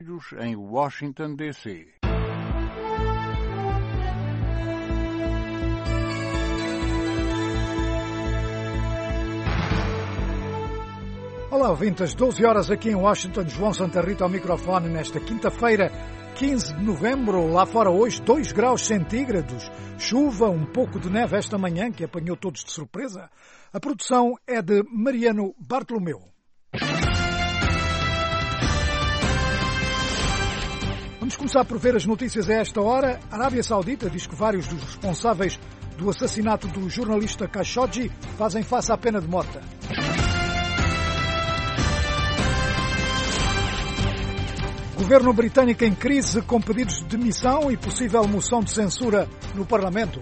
em Washington, D.C. Olá, ouvintes, 12 horas aqui em Washington, João Santa Rita ao microfone nesta quinta-feira, 15 de novembro, lá fora hoje 2 graus centígrados, chuva, um pouco de neve esta manhã que apanhou todos de surpresa. A produção é de Mariano Bartolomeu. Vamos começar por ver as notícias a esta hora. A Arábia Saudita diz que vários dos responsáveis do assassinato do jornalista Khashoggi fazem face à pena de morte. Governo britânico em crise com pedidos de demissão e possível moção de censura no Parlamento.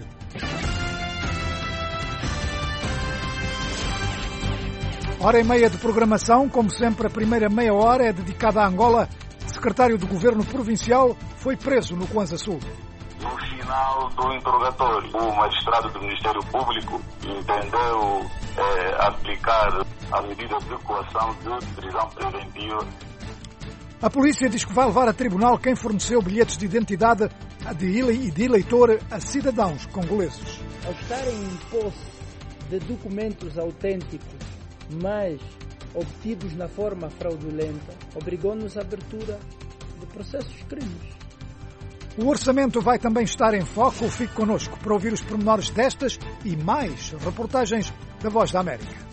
Hora e meia de programação, como sempre a primeira meia hora é dedicada a Angola. Secretário do Governo Provincial foi preso no Kwanza Sul. No final do interrogatório, o magistrado do Ministério Público entendeu aplicar a medida de coação de prisão preventiva. A polícia diz que vai levar a tribunal quem forneceu bilhetes de identidade de eleitor a cidadãos congoleses. Ao estarem em posse de documentos autênticos, mas obtidos na forma fraudulenta, obrigou-nos à abertura de processos crimes. O orçamento vai também estar em foco. Fique connosco para ouvir os pormenores destas e mais reportagens da Voz da América.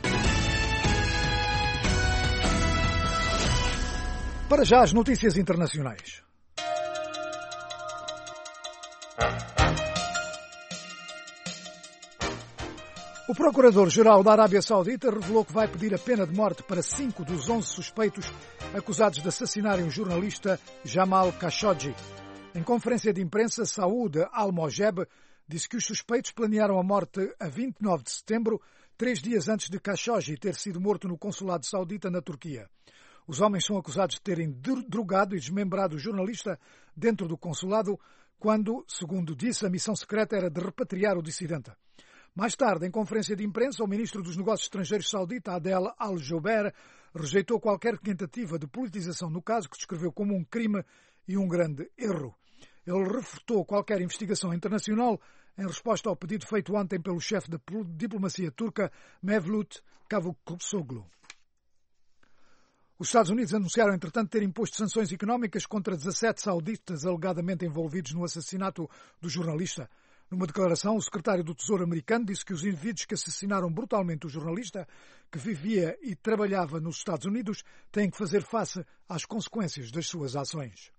Para já as notícias internacionais. O Procurador-Geral da Arábia Saudita revelou que vai pedir a pena de morte para 5 dos 11 suspeitos acusados de assassinarem o jornalista Jamal Khashoggi. Em conferência de imprensa, Saud Al-Mojeb disse que os suspeitos planearam a morte a 29 de setembro, 3 dias antes de Khashoggi ter sido morto no consulado saudita na Turquia. Os homens são acusados de terem drogado e desmembrado o jornalista dentro do consulado, quando, segundo disse, a missão secreta era de repatriar o dissidente. Mais tarde, em conferência de imprensa, o ministro dos Negócios Estrangeiros saudita, Adel Al-Jubeir, rejeitou qualquer tentativa de politização no caso, que descreveu como um crime e um grande erro. Ele refutou qualquer investigação internacional em resposta ao pedido feito ontem pelo chefe da diplomacia turca, Mevlut Cavusoglu. Os Estados Unidos anunciaram, entretanto, ter imposto sanções económicas contra 17 sauditas alegadamente envolvidos no assassinato do jornalista. Numa declaração, o secretário do Tesouro americano disse que os indivíduos que assassinaram brutalmente o jornalista, que vivia e trabalhava nos Estados Unidos, têm que fazer face às consequências das suas ações.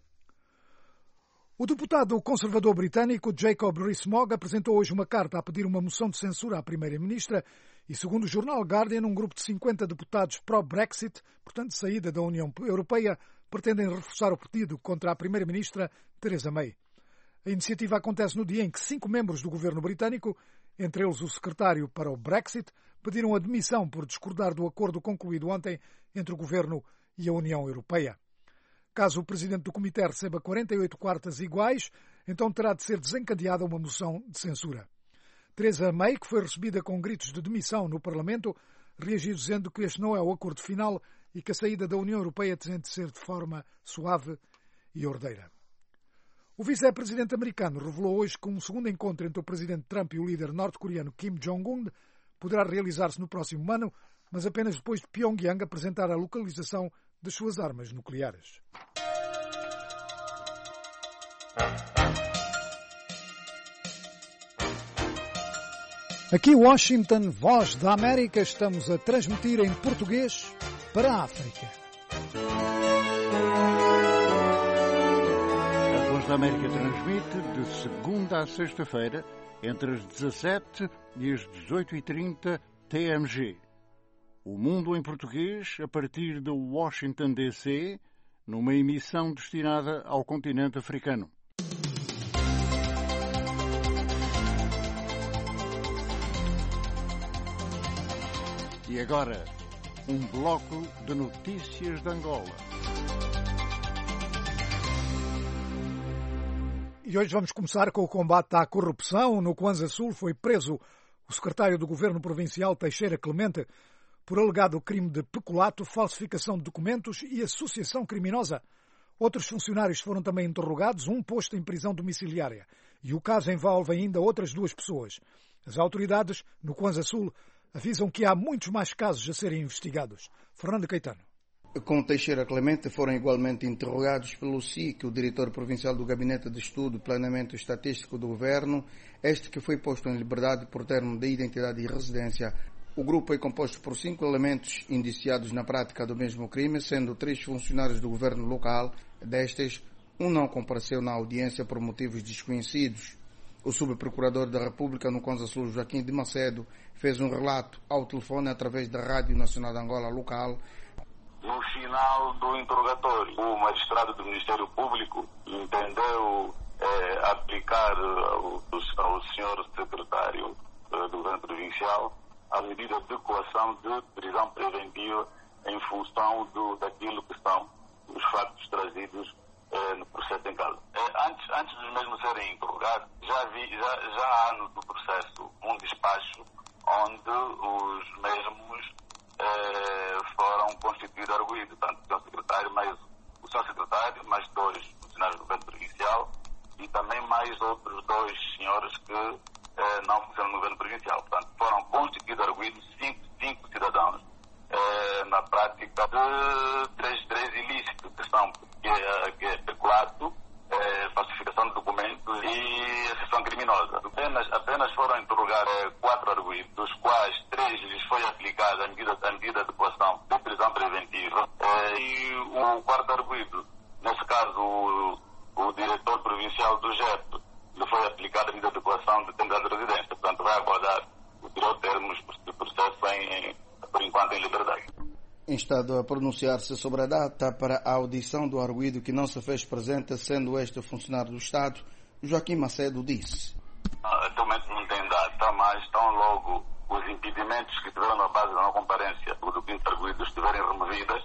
O deputado conservador britânico Jacob Rees-Mogg apresentou hoje uma carta a pedir uma moção de censura à primeira-ministra e, segundo o jornal Guardian, um grupo de 50 deputados pró-Brexit, portanto saída da União Europeia, pretendem reforçar o pedido contra a primeira-ministra Theresa May. A iniciativa acontece no dia em que 5 membros do governo britânico, entre eles o secretário para o Brexit, pediram a demissão por discordar do acordo concluído ontem entre o governo e a União Europeia. Caso o presidente do comitê receba 48 quartas iguais, então terá de ser desencadeada uma moção de censura. Theresa May, que foi recebida com gritos de demissão no Parlamento, reagiu dizendo que este não é o acordo final e que a saída da União Europeia tem de ser de forma suave e ordeira. O vice-presidente americano revelou hoje que um segundo encontro entre o presidente Trump e o líder norte-coreano Kim Jong-un poderá realizar-se no próximo ano, mas apenas depois de Pyongyang apresentar a localização das suas armas nucleares. Aqui Washington, Voz da América, estamos a transmitir em português para a África. A Voz da América transmite de segunda a sexta-feira, entre as 17 e as 18h30 TMG. O Mundo em Português, a partir de Washington, D.C., numa emissão destinada ao continente africano. E agora, um bloco de notícias de Angola. E hoje vamos começar com o combate à corrupção. No Kwanza Sul foi preso o secretário do Governo Provincial, Teixeira Clemente, por alegado crime de peculato, falsificação de documentos e associação criminosa. Outros funcionários foram também interrogados, um posto em prisão domiciliária. E o caso envolve ainda outras 2 pessoas. As autoridades, no Kwanza Sul, avisam que há muitos mais casos a serem investigados. Fernando Caetano. Com Teixeira Clemente foram igualmente interrogados pelo SIC, o diretor provincial do Gabinete de Estudo e Planeamento Estatístico do Governo, este que foi posto em liberdade por termo de identidade e residência. O grupo é composto por 5 elementos indiciados na prática do mesmo crime, sendo 3 funcionários do governo local. Destes, um não compareceu na audiência por motivos desconhecidos. O subprocurador da República no Kwanza Sul, Joaquim de Macedo, fez um relato ao telefone através da Rádio Nacional de Angola local. No final do interrogatório, o magistrado do Ministério Público entendeu aplicar ao senhor secretário do governo provincial a medida de coação de prisão preventiva em função daquilo que são os factos trazidos no processo em causa. Antes de mesmo serem interrogados, já há no processo um despacho onde os mesmos foram constituídos arguidos, tanto o senhor secretário, mais 2 funcionários do governo provincial e também mais outros 2 senhores que não funcionam no governo provincial. Portanto, foram constituídos arguidos 5 cidadãos na prática de 3 ilícitos, que é peculato, falsificação de documentos e associação criminosa. Apenas foram interrogados 4 arguidos, dos quais 3 lhes foi aplicada a medida de coação de prisão preventiva e o 4º arguido, nesse caso o diretor provincial do GEP, lhe foi aplicada a medida de coação de temporada de residência. Portanto, vai aguardar o tirou termos de processo por enquanto em liberdade. Instado a pronunciar-se sobre a data para a audição do arguido que não se fez presente, sendo este funcionário do Estado, Joaquim Macedo disse. Atualmente não tem data, mas tão logo os impedimentos que tiveram na base da não comparência do quinto arguido estiverem removidas,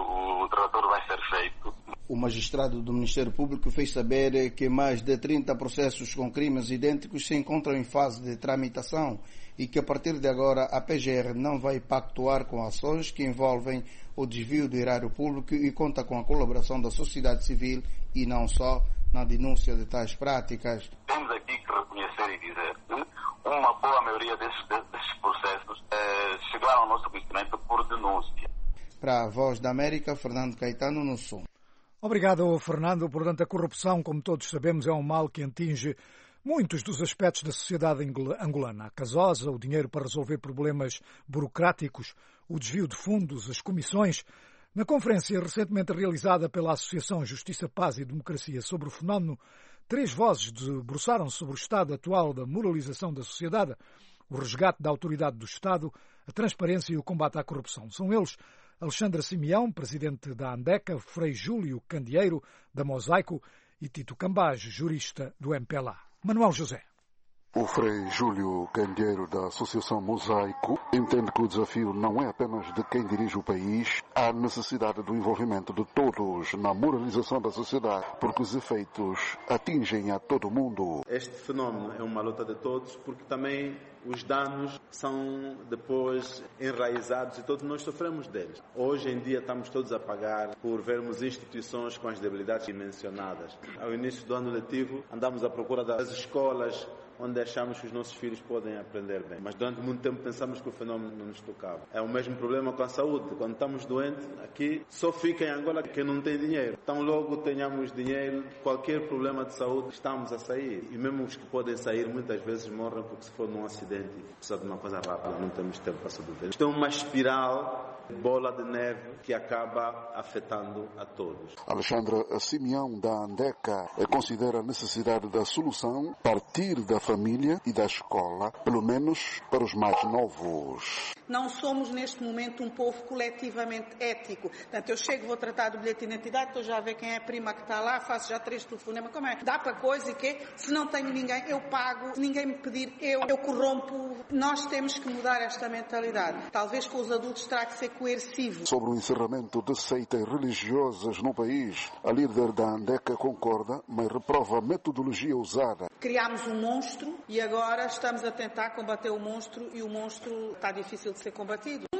o trator vai ser feito. O magistrado do Ministério Público fez saber que mais de 30 processos com crimes idênticos se encontram em fase de tramitação e que a partir de agora a PGR não vai pactuar com ações que envolvem o desvio do erário público e conta com a colaboração da sociedade civil e não só na denúncia de tais práticas. Temos aqui que reconhecer e dizer que uma boa maioria desses processos chegaram ao nosso conhecimento por denúncia. Para a Voz da América, Fernando Caetano, no Sul. Obrigado, Fernando. Portanto, a corrupção, como todos sabemos, é um mal que atinge muitos dos aspectos da sociedade angolana. A casosa, o dinheiro para resolver problemas burocráticos, o desvio de fundos, as comissões. Na conferência recentemente realizada pela Associação Justiça, Paz e Democracia sobre o fenómeno, 3 vozes debruçaram-se sobre o estado atual da moralização da sociedade, o resgate da autoridade do Estado, a transparência e o combate à corrupção. São eles Alexandra Simeão, presidente da ANDECA, Frei Júlio Candeeiro, da Mosaico, e Tito Cambage, jurista do MPLA. Manuel José. O Frei Júlio Candeeiro, da Associação Mosaico, entende que o desafio não é apenas de quem dirige o país, há necessidade do envolvimento de todos na moralização da sociedade, porque os efeitos atingem a todo mundo. Este fenómeno é uma luta de todos, porque também os danos são depois enraizados e todos nós sofremos deles. Hoje em dia estamos todos a pagar por vermos instituições com as debilidades mencionadas. Ao início do ano letivo, andamos à procura das escolas onde achamos que os nossos filhos podem aprender bem. Mas durante muito tempo pensamos que o fenómeno não nos tocava. É o mesmo problema com a saúde. Quando estamos doentes, aqui só fica em Angola quem não tem dinheiro. Então logo tenhamos dinheiro, qualquer problema de saúde, estamos a sair. E mesmo os que podem sair, muitas vezes morrem porque se for num acidente e precisa de uma coisa rápida, não temos tempo para sobreviver. Isto é uma espiral, bola de neve, que acaba afetando a todos. Alexandra Simeão, da ANDECA, considera a necessidade da solução partir da família e da escola, pelo menos para os mais novos. Não somos neste momento um povo coletivamente ético. Portanto, eu chego, vou tratar do bilhete de identidade, estou já a ver quem é a prima que está lá, faço já 3 telefonemas. Como é? Dá para coisa e quê? Se não tenho ninguém, eu pago. Se ninguém me pedir, eu corrompo. Nós temos que mudar esta mentalidade. Talvez com os adultos terá que ser coercivo. Sobre o encerramento de seitas religiosas no país, a líder da ANDECA concorda, mas reprova a metodologia usada. Criámos um monstro e agora estamos a tentar combater o monstro e o monstro está difícil de ser combatido.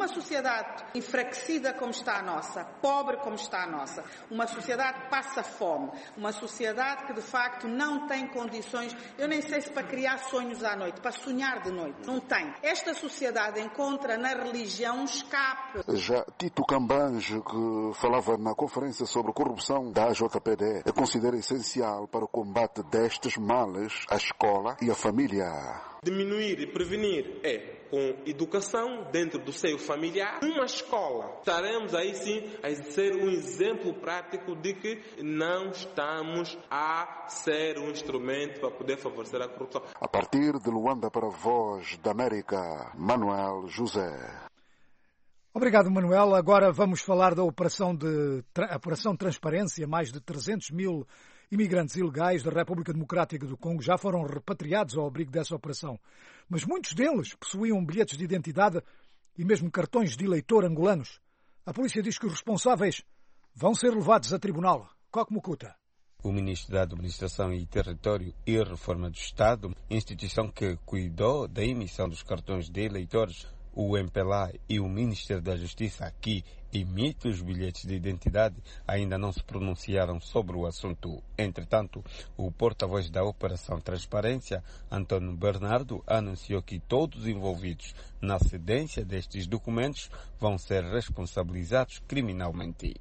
Numa sociedade enfraquecida como está a nossa, pobre como está a nossa, uma sociedade que passa fome, uma sociedade que de facto não tem condições, eu nem sei se para criar sonhos à noite, para sonhar de noite, não tem. Esta sociedade encontra na religião um escape. Já Tito Cambange, que falava na conferência sobre corrupção da AJPD, considera essencial para o combate destes males a escola e a família. Diminuir e prevenir com educação dentro do seio familiar. Numa escola, estaremos aí sim a ser um exemplo prático de que não estamos a ser um instrumento para poder favorecer a corrupção. A partir de Luanda para a Voz da América, Manuel José. Obrigado, Manuel. Agora vamos falar da Operação Transparência. Mais de 300 mil imigrantes ilegais da República Democrática do Congo já foram repatriados ao abrigo dessa operação. Mas muitos deles possuíam bilhetes de identidade e mesmo cartões de eleitor angolanos. A polícia diz que os responsáveis vão ser levados a tribunal. Coque Mukuta. O Ministro da Administração e Território e Reforma do Estado, instituição que cuidou da emissão dos cartões de eleitores, o MPLA e o Ministério da Justiça, que emite os bilhetes de identidade, ainda não se pronunciaram sobre o assunto. Entretanto, o porta-voz da Operação Transparência, Antônio Bernardo, anunciou que todos os envolvidos na cedência destes documentos vão ser responsabilizados criminalmente.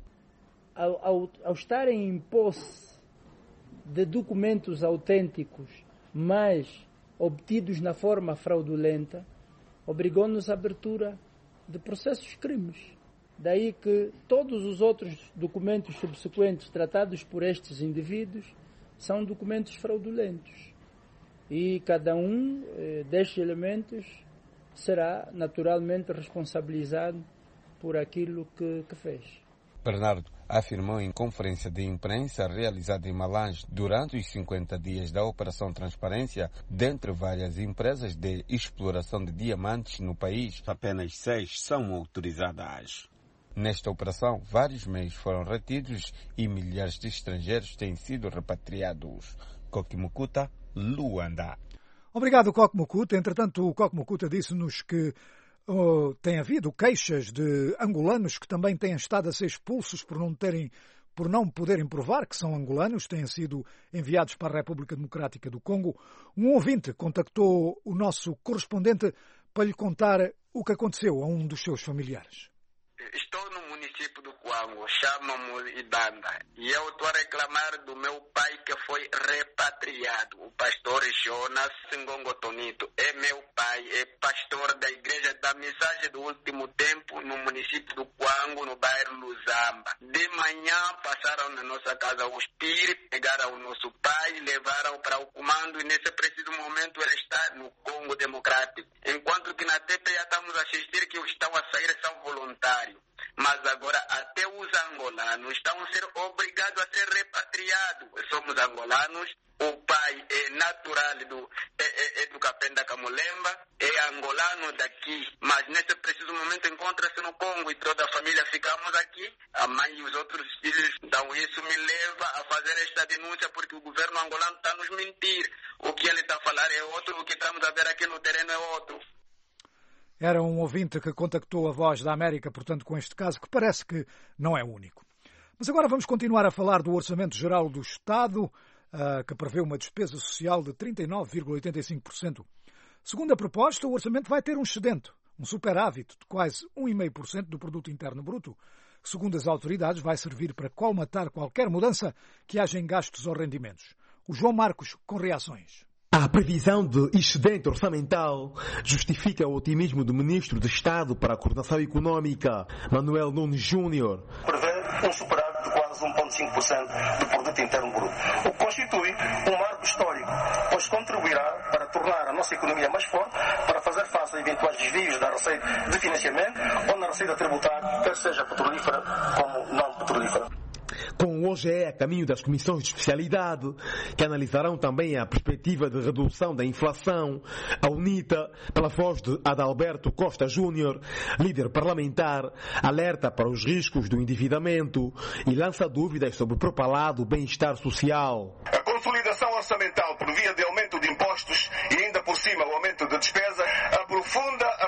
Ao estarem em posse de documentos autênticos, mas obtidos na forma fraudulenta, obrigou-nos à abertura de processos crimes. Daí que todos os outros documentos subsequentes tratados por estes indivíduos são documentos fraudulentos. E cada um destes elementos será naturalmente responsabilizado por aquilo que fez. Bernardo afirmou em conferência de imprensa realizada em Malange durante os 50 dias da Operação Transparência, dentre várias empresas de exploração de diamantes no país, apenas 6 são autorizadas. Nesta operação, vários meios foram retidos e milhares de estrangeiros têm sido repatriados. Coque Mukuta, Luanda. Obrigado, Coque Mukuta. Entretanto, o Coque Mukuta disse-nos que tem havido queixas de angolanos que também têm estado a ser expulsos por não poderem provar que são angolanos, têm sido enviados para a República Democrática do Congo. Um ouvinte contactou o nosso correspondente para lhe contar o que aconteceu a um dos seus familiares. Estou no município do Coango, chamo-me Ibanda, e eu estou a reclamar do meu pai que foi repatriado. O pastor Jonas Singongo Tonito é meu pai, é pastor da Igreja da Mensagem do Último Tempo no município do Coango, no bairro Luzamba. De manhã passaram na nossa casa os PIR, pegaram o nosso pai, levaram para o comando e nesse preciso momento ele está no Congo Democrático. Enquanto que na TP já estamos a assistir que os que estão a sair são voluntários. Mas agora até os angolanos estão a ser obrigados a ser repatriados. Somos angolanos, o pai é natural do Capenda Camulemba, é angolano daqui, mas nesse preciso momento encontra-se no Congo e toda a família ficamos aqui. A mãe e os outros filhos, então isso me leva a fazer esta denúncia porque o governo angolano está a nos mentir. O que ele está a falar é outro, o que estamos a ver aqui no terreno é outro. Era um ouvinte que contactou a Voz da América, portanto, com este caso, que parece que não é único. Mas agora vamos continuar a falar do Orçamento Geral do Estado, que prevê uma despesa social de 39,85%. Segundo a proposta, o orçamento vai ter um excedente, um superávit de quase 1,5% do Produto Interno Bruto, que, segundo as autoridades, vai servir para colmatar qualquer mudança que haja em gastos ou rendimentos. O João Marcos, com reações. A previsão de excedente orçamental justifica o otimismo do Ministro de Estado para a Coordenação Econômica, Manuel Nunes Júnior. Prevê um superávit de quase 1,5% do Produto Interno Bruto, o que constitui um marco histórico, pois contribuirá para tornar a nossa economia mais forte, para fazer face a eventuais desvios da receita de financiamento ou na receita tributária, quer seja petrolífera como não petrolífera. Com o OGE a caminho das comissões de especialidade, que analisarão também a perspectiva de redução da inflação, a UNITA, pela voz de Adalberto Costa Júnior, líder parlamentar, alerta para os riscos do endividamento e lança dúvidas sobre o propalado bem-estar social. A consolidação orçamental por via de aumento de impostos e ainda por cima o aumento de despesa aprofunda a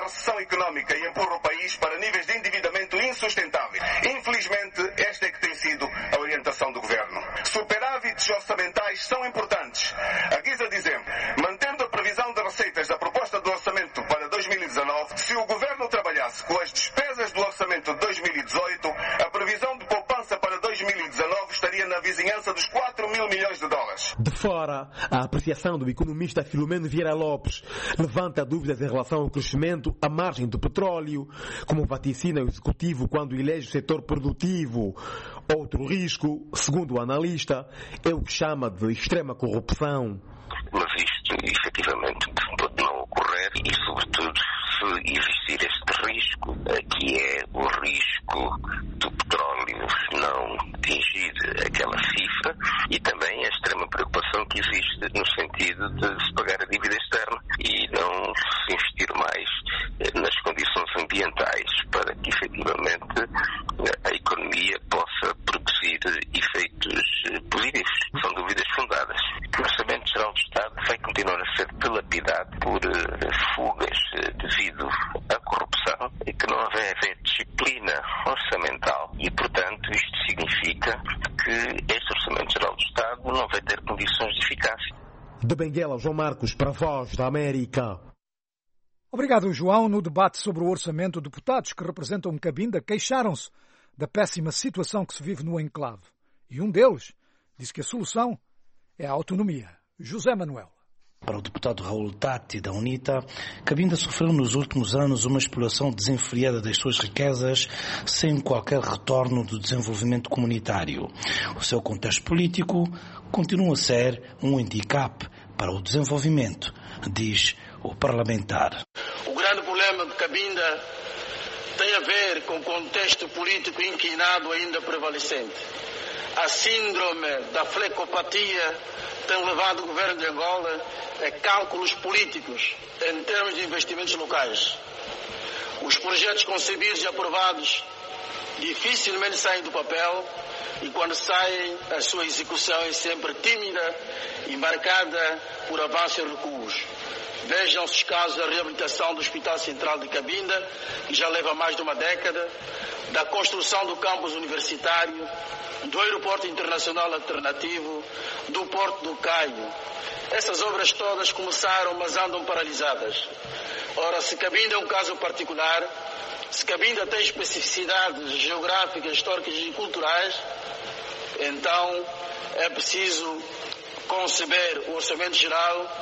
recessão económica e empurra o país para níveis de endividamento insustentáveis. Infelizmente, esta é que tem sido a orientação do Governo. Superávites orçamentais são importantes. A guisa de exemplo, mantendo a previsão de receitas da proposta do orçamento para 2019, se o Governo trabalhasse com as despesas do orçamento de 2018, a previsão de poupança para 2019 estaria na vizinhança dos 4 mil milhões de dólares. De fora, a apreciação do economista Filomeno Vieira Lopes levanta dúvidas em relação ao crescimento à margem do petróleo, como vaticina o executivo quando elege o setor produtivo. Outro risco, segundo o analista, é o que chama de extrema corrupção. Mas isto, efetivamente, pode não ocorrer e, sobretudo, se existir este risco, que é o risco do petróleo não atingir aquela cifra, e também a extrema preocupação que existe no sentido de se pagar a dívida externa e não se investir mais nas condições ambientais para que, efetivamente, a economia possa produzir efeitos positivos. São dúvidas fundadas. O Orçamento Geral do Estado vai continuar a ser dilapidado por fugas devido à corrupção e que não vai haver disciplina orçamental e, portanto, isto significa que este Orçamento Geral do Estado não vai ter condições de eficácia. De Benguela, João Marcos, para a Voz da América. Obrigado, João. No debate sobre o orçamento, deputados que representam Cabinda queixaram-se da péssima situação que se vive no enclave. E um deles disse que a solução é a autonomia. José Manuel. Para o deputado Raul Tati, da UNITA, Cabinda sofreu nos últimos anos uma exploração desenfreada das suas riquezas sem qualquer retorno do desenvolvimento comunitário. O seu contexto político continua a ser um handicap para o desenvolvimento, diz o parlamentar. O grande problema de Cabinda tem a ver com o contexto político inquinado ainda prevalecente. A síndrome da flecopatia tem levado o governo de Angola a cálculos políticos em termos de investimentos locais. Os projetos concebidos e aprovados dificilmente saem do papel e quando saem a sua execução é sempre tímida e marcada por avanços e recuos. Vejam-se os casos da reabilitação do Hospital Central de Cabinda, que já leva mais de uma década, da construção do campus universitário, do aeroporto internacional alternativo, do Porto do Caio. Essas obras todas começaram, mas andam paralisadas. Ora, se Cabinda é um caso particular, se Cabinda tem especificidades geográficas, históricas e culturais, então é preciso conceber o orçamento geral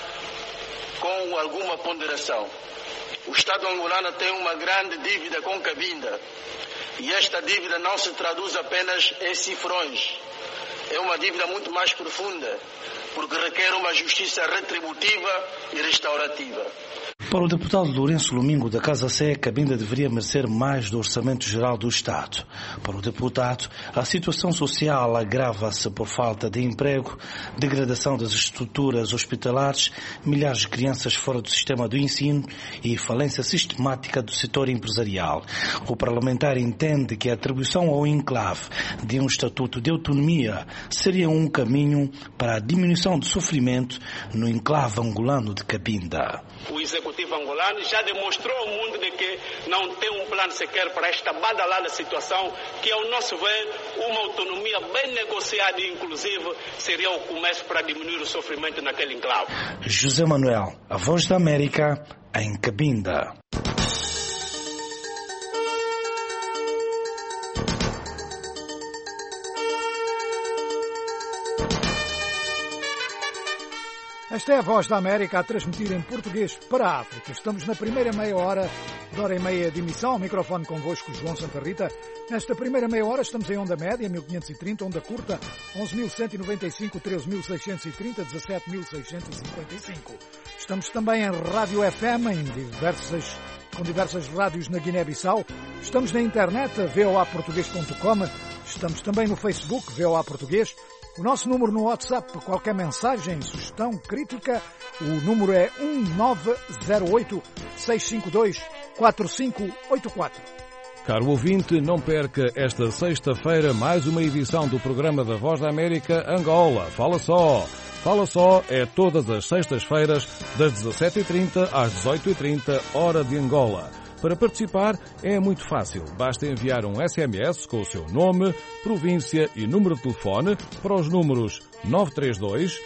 com alguma ponderação. O Estado angolano tem uma grande dívida com Cabinda e esta dívida não se traduz apenas em cifrões. É uma dívida muito mais profunda, porque requer uma justiça retributiva e restaurativa. Para o deputado Lourenço Lomingo da Casa Sé, Cabinda deveria merecer mais do Orçamento Geral do Estado. Para o deputado, a situação social agrava-se por falta de emprego, degradação das estruturas hospitalares, milhares de crianças fora do sistema do ensino e falência sistemática do setor empresarial. O parlamentar entende que a atribuição ao enclave de um estatuto de autonomia seria um caminho para a diminuição do sofrimento no enclave angolano de Cabinda. O executivo angolano já demonstrou ao mundo de que não tem um plano sequer para esta badalada situação, que ao nosso ver, uma autonomia bem negociada e inclusive seria o começo para diminuir o sofrimento naquele enclave. José Manuel, a Voz da América, em Cabinda. Esta é a Voz da América a transmitir em português para a África. Estamos na primeira meia hora de emissão. Ao microfone convosco, João Santa Rita. Nesta primeira meia hora estamos em onda média, 1530, onda curta, 11.195, 13.630, 17.655. Estamos também em rádio FM, com diversas rádios na Guiné-Bissau. Estamos na internet, voaportugues.com. Estamos também no Facebook, VOA Português. O nosso número no WhatsApp, para qualquer mensagem, sugestão, crítica, o número é 1908-652-4584. Caro ouvinte, não perca esta sexta-feira mais uma edição do programa da Voz da América Angola. Fala só! Fala Só é todas as sextas-feiras, das 17h30 às 18h30, hora de Angola. Para participar é muito fácil. Basta enviar um SMS com o seu nome, província e número de telefone para os números 932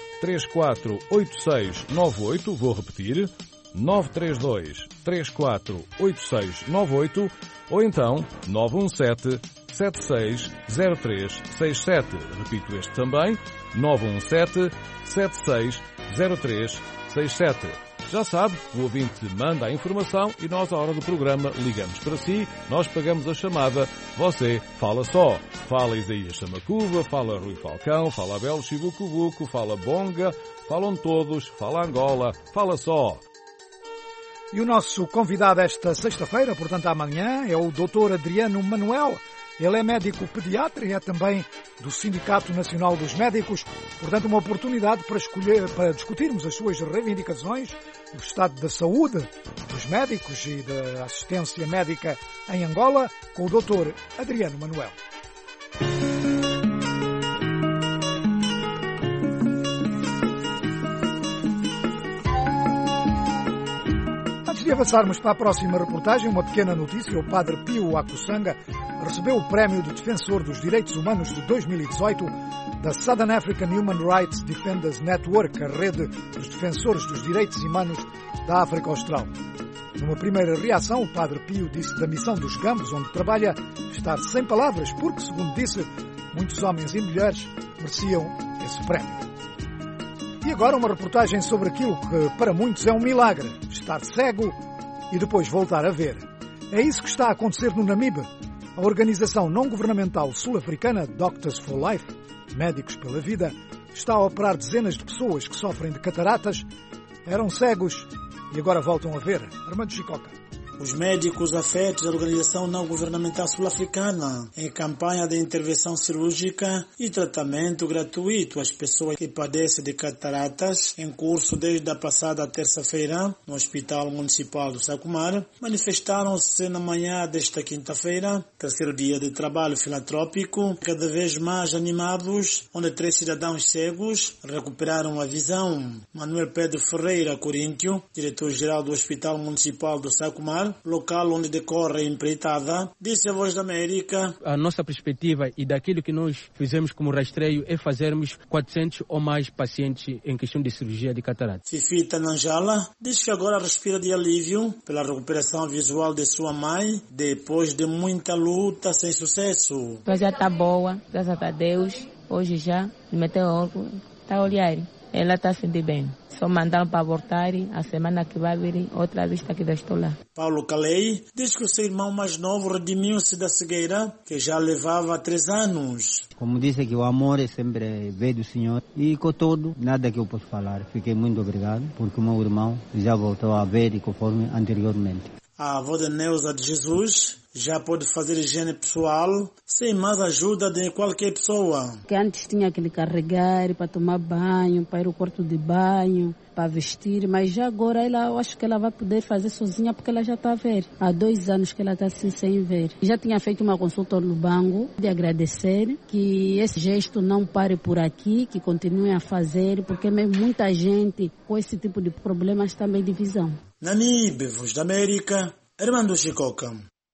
348698, vou repetir, 932 348698, ou então 917 760367. Repito este também, 917 760367. Já sabe, o ouvinte manda a informação e nós, à hora do programa, ligamos para si, nós pagamos a chamada, você fala só. Fala Isaías Samacuva, fala Rui Falcão, fala Abel Chibucubuco, fala Bonga, falam todos, fala Angola, fala só. E o nosso convidado esta sexta-feira, portanto amanhã, é o Dr. Adriano Manuel. Ele é médico pediatra e é também do Sindicato Nacional dos Médicos. Portanto, uma oportunidade para discutirmos as suas reivindicações, o estado da saúde dos médicos e da assistência médica em Angola, com o Dr. Adriano Manuel. Antes de avançarmos para a próxima reportagem, uma pequena notícia. O Padre Pio Akusanga recebeu o Prémio de Defensor dos Direitos Humanos de 2018 da Southern African Human Rights Defenders Network, a rede dos defensores dos direitos humanos da África Austral. Numa primeira reação, o Padre Pio disse da missão dos Gambos, onde trabalha, estar sem palavras, porque, segundo disse, muitos homens e mulheres mereciam esse prémio. E agora uma reportagem sobre aquilo que para muitos é um milagre, estar cego e depois voltar a ver. É isso que está a acontecer no Namibe. A organização não-governamental sul-africana Doctors for Life, Médicos pela Vida, está a operar dezenas de pessoas que sofrem de cataratas, eram cegos e agora voltam a ver. Armando Chicoca. Os médicos afetos da Organização Não-Governamental Sul-Africana em campanha de intervenção cirúrgica e tratamento gratuito às pessoas que padecem de cataratas em curso desde a passada terça-feira no Hospital Municipal do Sacomar, manifestaram-se na manhã desta quinta-feira, terceiro dia de trabalho filantrópico, cada vez mais animados, onde 3 cidadãos cegos recuperaram a visão. Manuel Pedro Ferreira Coríntio, diretor-geral do Hospital Municipal do Sacomar, local onde decorre a empreitada, disse a Voz da América: a nossa perspectiva e daquilo que nós fizemos como rastreio é fazermos 400 ou mais pacientes em questão de cirurgia de catarata. Fifita Nanjala diz que agora respira de alívio pela recuperação visual de sua mãe depois de muita luta sem sucesso. Já está boa, graças a Deus. Hoje já, no meteoro, está a olhar. Ela está se sentindo bem. Só mandaram para abortar, a semana que vai vir outra vista que eu estou lá. Paulo Calei diz que o seu irmão mais novo redimiu-se da cegueira, que já levava 3 anos. Como disse que o amor sempre veio do Senhor e com todo, nada que eu posso falar. Fiquei muito obrigado, porque o meu irmão já voltou a ver conforme anteriormente. A avó de Neuza de Jesus já pode fazer higiene pessoal sem mais ajuda de qualquer pessoa. Que antes tinha que lhe carregar para tomar banho, para ir ao quarto de banho, para vestir, mas já agora eu acho que ela vai poder fazer sozinha porque ela já está a ver. Há 2 anos que ela está assim sem ver. Já tinha feito uma consulta no banco de agradecer que esse gesto não pare por aqui, que continue a fazer, porque mesmo muita gente com esse tipo de problemas também de visão. Namibe, Voz da América, Armando Chicoca.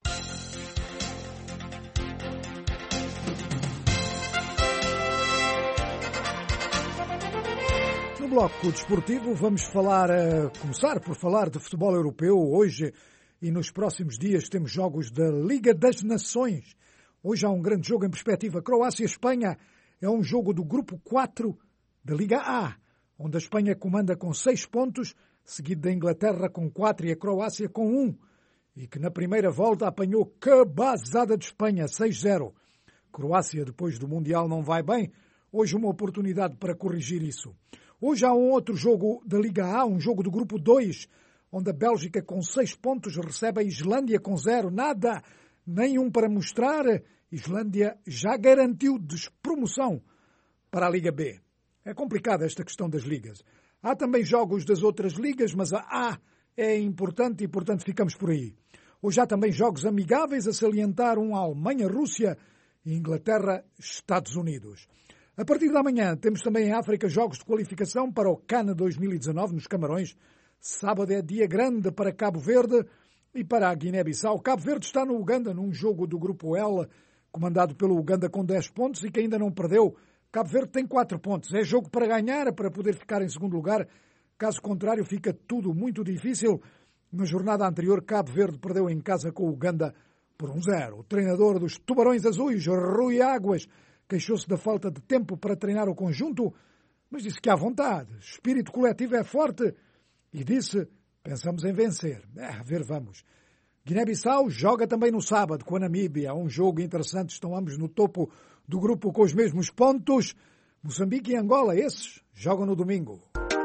No bloco desportivo vamos começar por falar de futebol europeu. Hoje e nos próximos dias temos jogos da Liga das Nações. Hoje há um grande jogo em perspectiva. Croácia-Espanha é um jogo do grupo 4 da Liga A, onde a Espanha comanda com 6 pontos, seguido da Inglaterra com 4 e a Croácia com 1, e que na primeira volta apanhou cabazada de Espanha, 6-0. Croácia, depois do Mundial, não vai bem. Hoje uma oportunidade para corrigir isso. Hoje há um outro jogo da Liga A, um jogo do grupo 2, onde a Bélgica com 6 pontos recebe a Islândia com 0. Nada, nenhum para mostrar. Islândia já garantiu despromoção para a Liga B. É complicada esta questão das ligas. Há também jogos das outras ligas, mas a A é importante e, portanto, ficamos por aí. Hoje há também jogos amigáveis a salientar, um Alemanha-Rússia e Inglaterra-Estados Unidos. A partir da manhã temos também em África jogos de qualificação para o CAN 2019 nos Camarões. Sábado é dia grande para Cabo Verde e para a Guiné-Bissau. Cabo Verde está no Uganda num jogo do Grupo L, comandado pelo Uganda com 10 pontos e que ainda não perdeu. Cabo Verde tem 4 pontos. É jogo para ganhar, para poder ficar em segundo lugar. Caso contrário, fica tudo muito difícil. Na jornada anterior, Cabo Verde perdeu em casa com o Uganda por 1-0. O treinador dos Tubarões Azuis, Rui Águas, queixou-se da falta de tempo para treinar o conjunto, mas disse que há vontade. O espírito coletivo é forte e disse, pensamos em vencer. A ver, vamos. Guiné-Bissau joga também no sábado com a Namíbia. Um jogo interessante, estão ambos no topo do grupo com os mesmos pontos. Moçambique e Angola, esses, jogam no domingo.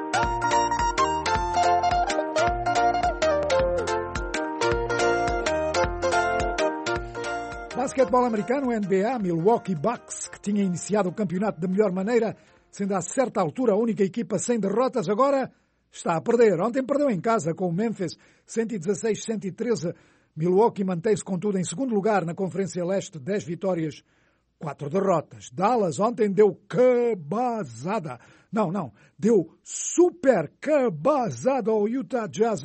Basquetebol americano, NBA, Milwaukee Bucks, que tinha iniciado o campeonato da melhor maneira, sendo a certa altura a única equipa sem derrotas, agora está a perder. Ontem perdeu em casa com o Memphis, 116-113. Milwaukee mantém-se, contudo, em segundo lugar na Conferência Leste, 10 vitórias, 4 derrotas. Dallas ontem deu cabazada. Deu super cabazada ao Utah Jazz,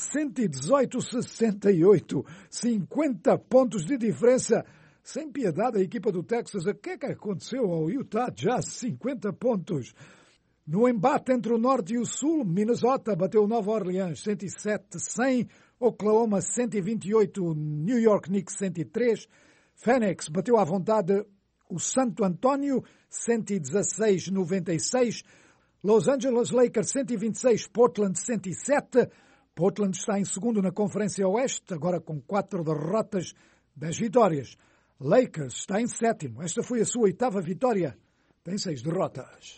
118-68, 50 pontos de diferença. Sem piedade a equipa do Texas. O que é que aconteceu ao Utah Jazz? 50 pontos. No embate entre o Norte e o Sul, Minnesota bateu Nova Orleans 107-100, Oklahoma 128, New York Knicks 103, Phoenix bateu à vontade o Santo António 116-96, Los Angeles Lakers 126, Portland 107. Portland está em segundo na Conferência Oeste, agora com 4 derrotas, 10 vitórias. Lakers está em sétimo. Esta foi a sua 8ª vitória. Tem 6 derrotas.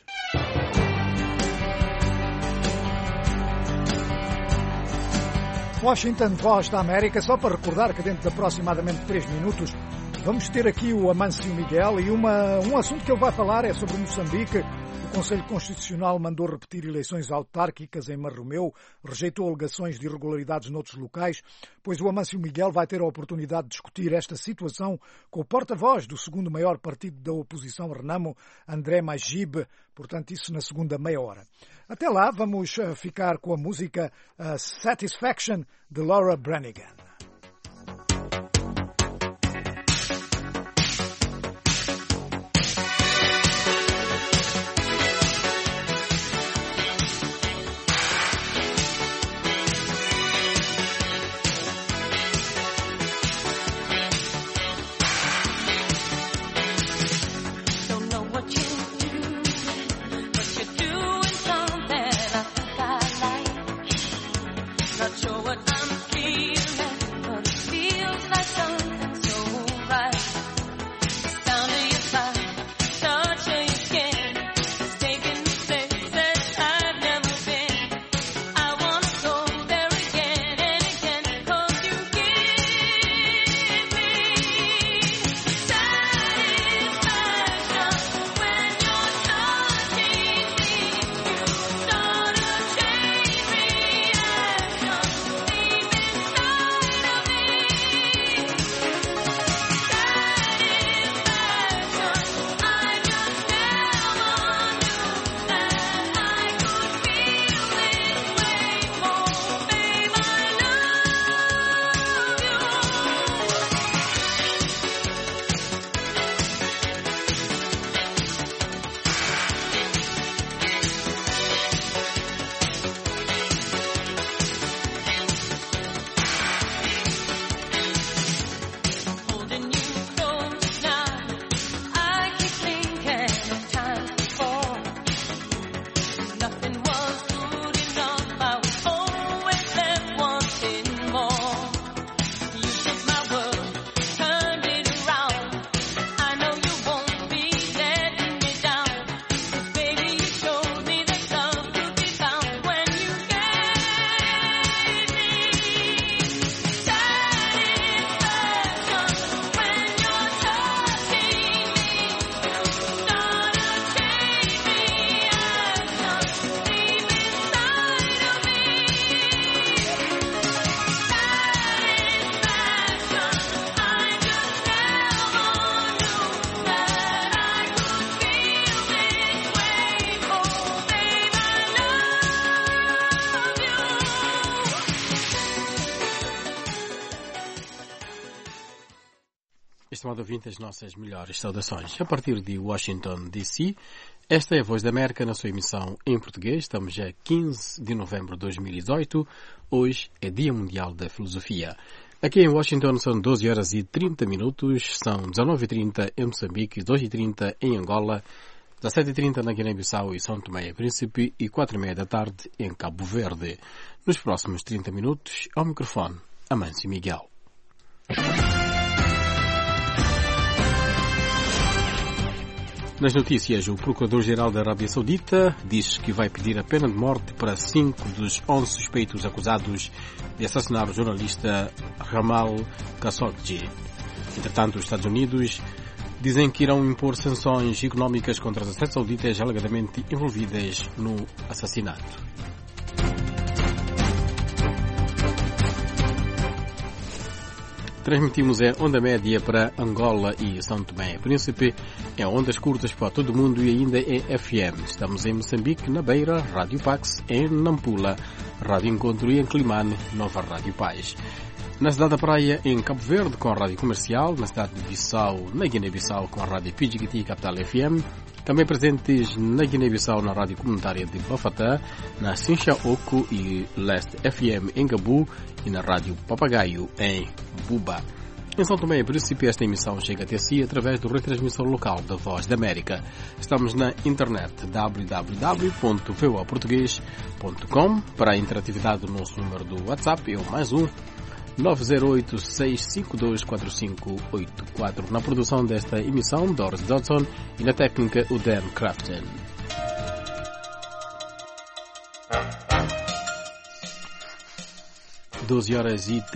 Washington, Voz da América. Só para recordar que dentro de aproximadamente 3 minutos vamos ter aqui o Amâncio Miguel e um assunto que ele vai falar é sobre Moçambique. O Conselho Constitucional mandou repetir eleições autárquicas em Marromeu, rejeitou alegações de irregularidades noutros locais, pois o Amâncio Miguel vai ter a oportunidade de discutir esta situação com o porta-voz do segundo maior partido da oposição, Renamo, André Magib, portanto isso na segunda meia hora. Até lá vamos ficar com a música Satisfaction de Laura Branigan. Not sure what I'm feeling. Estimado ouvinte, as nossas melhores saudações. A partir de Washington, D.C., esta é a Voz da América na sua emissão em português. Estamos a 15 de novembro de 2018. Hoje é Dia Mundial da Filosofia. Aqui em Washington são 12 horas e 30 minutos, são 19h30 em Moçambique, 2h30 em Angola, 17h30 na Guiné-Bissau e São Tomé e Príncipe e 4h30 da tarde em Cabo Verde. Nos próximos 30 minutos, ao microfone, Amâncio Miguel. Nas notícias, o Procurador-Geral da Arábia Saudita diz que vai pedir a pena de morte para 5 dos 11 suspeitos acusados de assassinar o jornalista Jamal Khashoggi. Entretanto, os Estados Unidos dizem que irão impor sanções económicas contra as 7 sauditas alegadamente envolvidas no assassinato. Transmitimos a onda média para Angola e São Tomé e Príncipe, é ondas curtas para todo o mundo e ainda é FM. Estamos em Moçambique, na Beira, Rádio Pax, em Nampula, Rádio Encontro e em Climane, Nova Rádio Paz. Na cidade da Praia, em Cabo Verde, com a Rádio Comercial, na cidade de Bissau, na Guiné-Bissau, com a Rádio Pidgiti Capital FM, também presentes na Guiné-Bissau, na Rádio Comunitária de Bafatá, na Sincha Oco e Leste FM em Gabu e na Rádio Papagaio em Buba. Em São Tomé e Príncipe, esta emissão chega até si através do retransmissor local da Voz da América. Estamos na internet www.voaportugues.com. Para a interatividade do nosso número do WhatsApp é o +1 908-652-4584. Na produção desta emissão, Doris Dodson, e na técnica, o Dan Crafton. Doze horas e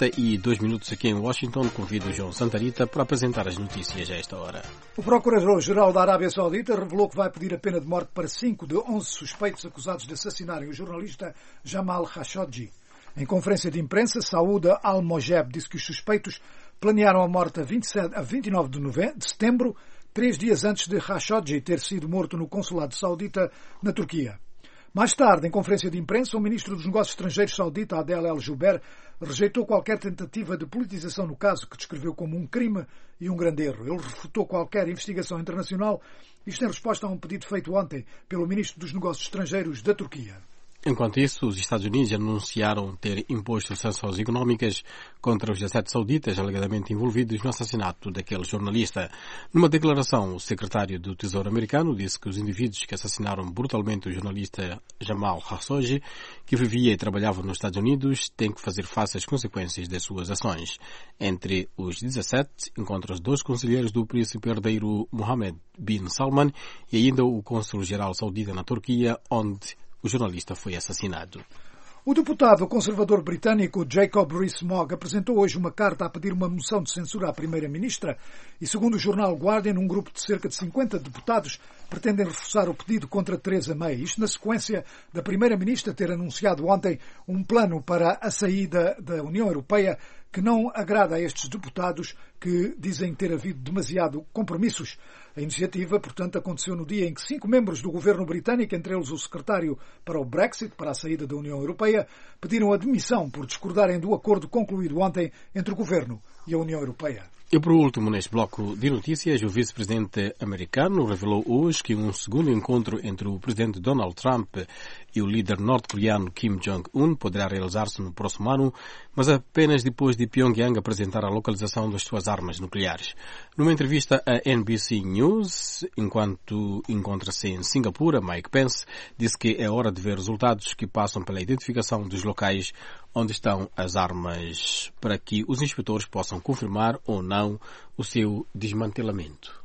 32 minutos aqui em Washington. Convido o João Santarita para apresentar as notícias a esta hora. O Procurador-Geral da Arábia Saudita revelou que vai pedir a pena de morte para 5 de 11 suspeitos acusados de assassinarem o jornalista Jamal Khashoggi. Em conferência de imprensa, Saúda Al-Mojeb disse que os suspeitos planearam a morte a 29 de setembro, 3 dias antes de Khashoggi ter sido morto no consulado saudita na Turquia. Mais tarde, em conferência de imprensa, o ministro dos Negócios Estrangeiros saudita, Adel El-Jubeir, rejeitou qualquer tentativa de politização no caso, que descreveu como um crime e um grande erro. Ele refutou qualquer investigação internacional, isto em resposta a um pedido feito ontem pelo ministro dos Negócios Estrangeiros da Turquia. Enquanto isso, os Estados Unidos anunciaram ter imposto sanções económicas contra os 17 sauditas alegadamente envolvidos no assassinato daquele jornalista. Numa declaração, o secretário do Tesouro americano disse que os indivíduos que assassinaram brutalmente o jornalista Jamal Khashoggi, que vivia e trabalhava nos Estados Unidos, têm que fazer face às consequências das suas ações. Entre os 17, encontra-se 2 conselheiros do príncipe herdeiro Mohammed bin Salman e ainda o cônsul-geral saudita na Turquia, onde o jornalista foi assassinado. O deputado conservador britânico Jacob Rees-Mogg apresentou hoje uma carta a pedir uma moção de censura à primeira-ministra e, segundo o jornal Guardian, um grupo de cerca de 50 deputados pretendem reforçar o pedido contra Theresa May. Isto na sequência da primeira-ministra ter anunciado ontem um plano para a saída da União Europeia que não agrada a estes deputados que dizem ter havido demasiado compromissos. A iniciativa, portanto, aconteceu no dia em que 5 membros do governo britânico, entre eles o secretário para o Brexit, para a saída da União Europeia, pediram a demissão por discordarem do acordo concluído ontem entre o governo e a União Europeia. E por último, neste bloco de notícias, o vice-presidente americano revelou hoje que um segundo encontro entre o presidente Donald Trump e o líder norte-coreano Kim Jong-un poderá realizar-se no próximo ano, mas apenas depois de Pyongyang apresentar a localização das suas armas nucleares. Numa entrevista à NBC News, enquanto encontra-se em Singapura, Mike Pence disse que é hora de ver resultados que passam pela identificação dos locais onde estão as armas, para que os inspetores possam confirmar ou não o seu desmantelamento.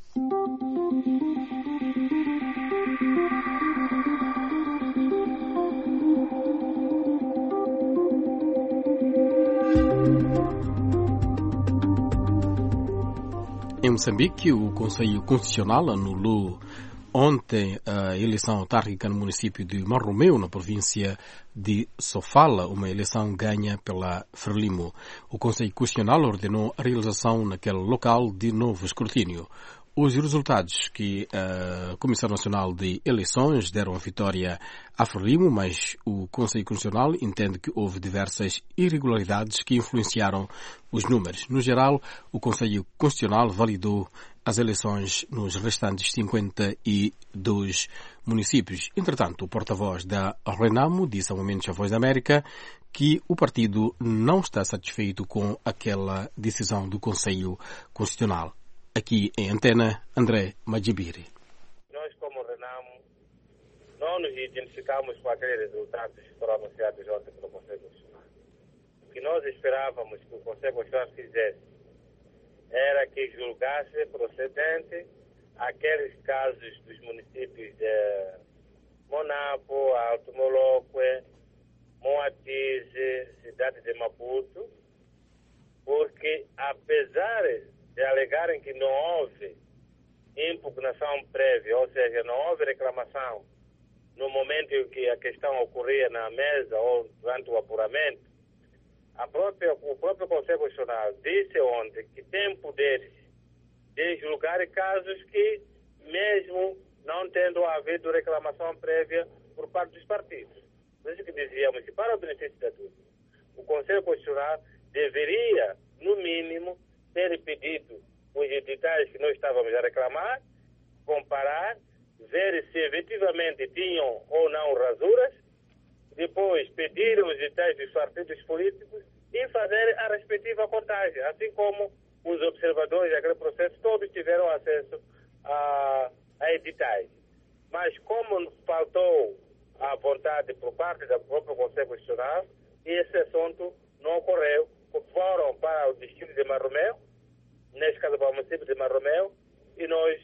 Em Moçambique, o Conselho Constitucional anulou ontem a eleição autárquica no município de Marromeu, na província de Sofala, uma eleição ganha pela Frelimo. O Conselho Constitucional ordenou a realização naquele local de novo escrutínio. Os resultados que a Comissão Nacional de Eleições deram a vitória a Frelimo, mas o Conselho Constitucional entende que houve diversas irregularidades que influenciaram os números. No geral, o Conselho Constitucional validou as eleições nos restantes 52 municípios. Entretanto, o porta-voz da Renamo disse a Momentos a Voz da América que o partido não está satisfeito com aquela decisão do Conselho Constitucional. Aqui em Antena, André Majibiri. Nós, como Renamo, não nos identificamos com aqueles resultados que foram anunciados ontem pelo Conselho Constitucional. O que nós esperávamos que o Conselho Constitucional fizesse era que julgasse procedente aqueles casos dos municípios de Monapo, Alto Moloque, Moatize, cidade de Maputo, porque apesar de alegarem que não houve impugnação prévia, ou seja, não houve reclamação no momento em que a questão ocorria na mesa ou durante o apuramento, o próprio Conselho Constitucional disse ontem que tem poderes de julgar casos que, mesmo não tendo havido reclamação prévia por parte dos partidos. Por isso que dizíamos que, para o benefício da dúvida, o Conselho Constitucional deveria, no mínimo, ter pedido os editais que nós estávamos a reclamar, comparar, ver se efetivamente tinham ou não rasuras, depois pedir os editais dos partidos políticos e fazer a respectiva contagem, assim como os observadores daquele processo todos tiveram acesso a editais. Mas como faltou a vontade por parte do próprio Conselho Constitucional, esse assunto não ocorreu. Foram para o distrito de Marromeu, neste caso para o município de Marromeu, e nós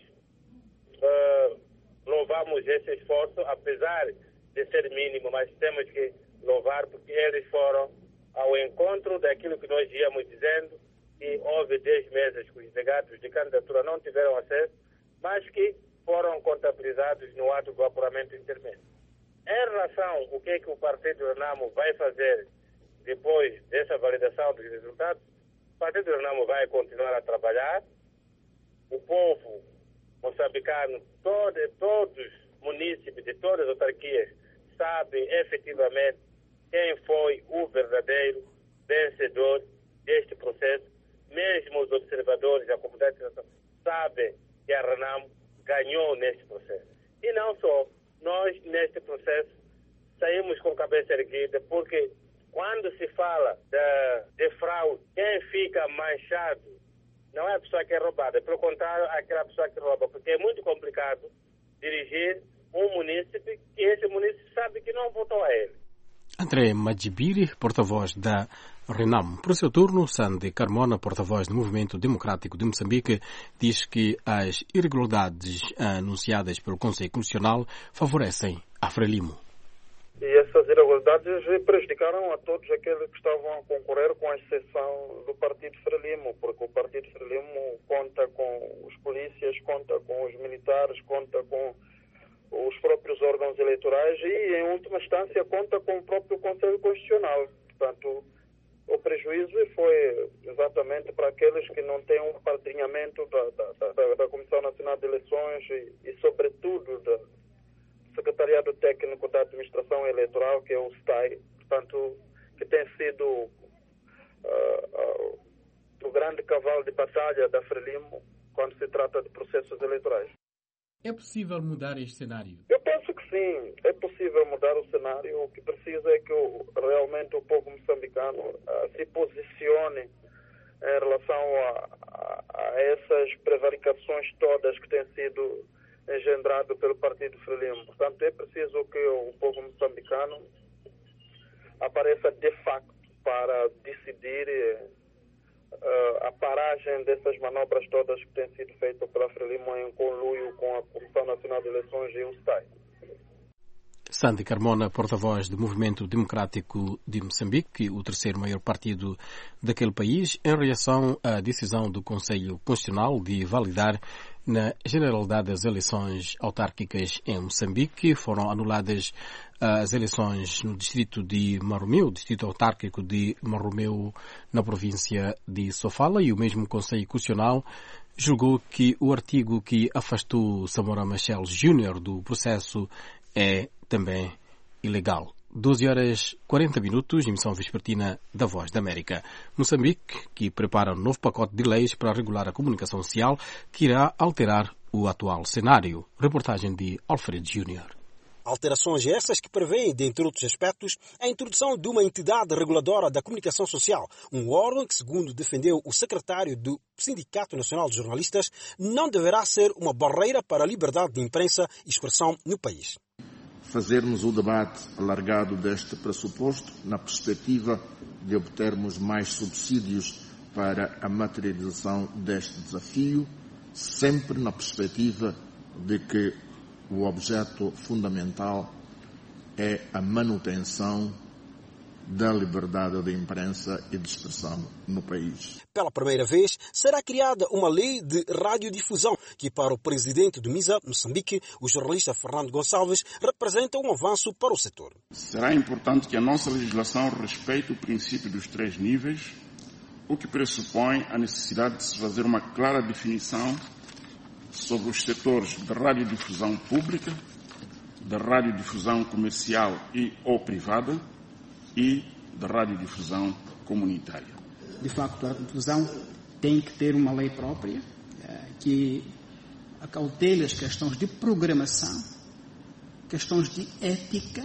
louvamos esse esforço, apesar de ser mínimo, mas temos que louvar porque eles foram ao encontro daquilo que nós íamos dizendo, que houve 10 meses que os delegados de candidatura não tiveram acesso, mas que foram contabilizados no ato do apuramento intermédio. Em relação ao que o Partido Renamo vai fazer depois dessa validação dos resultados, o Partido Renamo vai continuar a trabalhar. O povo moçambicano, todos os municípios de todas as autarquias sabem efetivamente quem foi o verdadeiro vencedor deste processo. Mesmo os observadores da comunidade internacional sabem que a Renamo ganhou neste processo. E não só, nós neste processo saímos com a cabeça erguida, porque quando se fala de fraude, quem fica manchado não é a pessoa que é roubada, pelo contrário, aquela pessoa que rouba, porque é muito complicado dirigir um munícipe que esse munícipe sabe que não votou a ele. André Majibiri, porta-voz da Renamo. Por seu turno, Sandy Carmona, porta-voz do Movimento Democrático de Moçambique, diz que as irregularidades anunciadas pelo Conselho Constitucional favorecem a Frelimo. E essas irregularidades prejudicaram a todos aqueles que estavam a concorrer, com a exceção do Partido Frelimo, porque o Partido Frelimo conta com os polícias, conta com os militares, conta com os próprios órgãos eleitorais e, em última instância, conta com o próprio Conselho Constitucional. Portanto, o prejuízo foi exatamente para aqueles que não têm um apadrinhamento da Comissão Nacional de Eleições e sobretudo, do Secretariado Técnico da Administração Eleitoral, que é o STAI, portanto, que tem sido o grande cavalo de batalha da Frelimo quando se trata de processos eleitorais. É possível mudar este cenário? Eu penso que sim, é possível mudar o cenário. O que precisa é que realmente o povo moçambicano se posicione em relação a essas prevaricações todas que têm sido engendradas pelo Partido Frelimo. Portanto, é preciso que o povo moçambicano apareça de facto para decidir a paragem dessas manobras todas que têm sido feitas pela Frelimo em conluio com a Comissão Nacional de Eleições e o STAI. Sandy Carmona, porta-voz do Movimento Democrático de Moçambique, o terceiro maior partido daquele país, em reação à decisão do Conselho Constitucional de validar na generalidade das eleições autárquicas em Moçambique. Foram anuladas as eleições no distrito de Marromeu, distrito autárquico de Marromeu, na província de Sofala, e o mesmo Conselho Constitucional julgou que o artigo que afastou Samora Machel Jr. do processo é também ilegal. 12h40, emissão vespertina da Voz da América. Moçambique, que prepara um novo pacote de leis para regular a comunicação social que irá alterar o atual cenário. Reportagem de Alfredo Júnior. Alterações essas que prevêem, dentre outros aspectos, a introdução de uma entidade reguladora da comunicação social, um órgão que, segundo defendeu o secretário do Sindicato Nacional de Jornalistas, não deverá ser uma barreira para a liberdade de imprensa e expressão no país. Fazermos o debate alargado deste pressuposto na perspectiva de obtermos mais subsídios para a materialização deste desafio, sempre na perspectiva de que o objeto fundamental é a manutenção da liberdade de imprensa e de expressão no país. Pela primeira vez, será criada uma lei de radiodifusão que, para o presidente do MISA, Moçambique, o jornalista Fernando Gonçalves, representa um avanço para o setor. Será importante que a nossa legislação respeite o princípio dos 3 níveis, o que pressupõe a necessidade de se fazer uma clara definição sobre os setores de radiodifusão pública, de radiodifusão comercial e ou privada e de radiodifusão comunitária. De facto, a radiodifusão tem que ter uma lei própria que acautele as questões de programação, questões de ética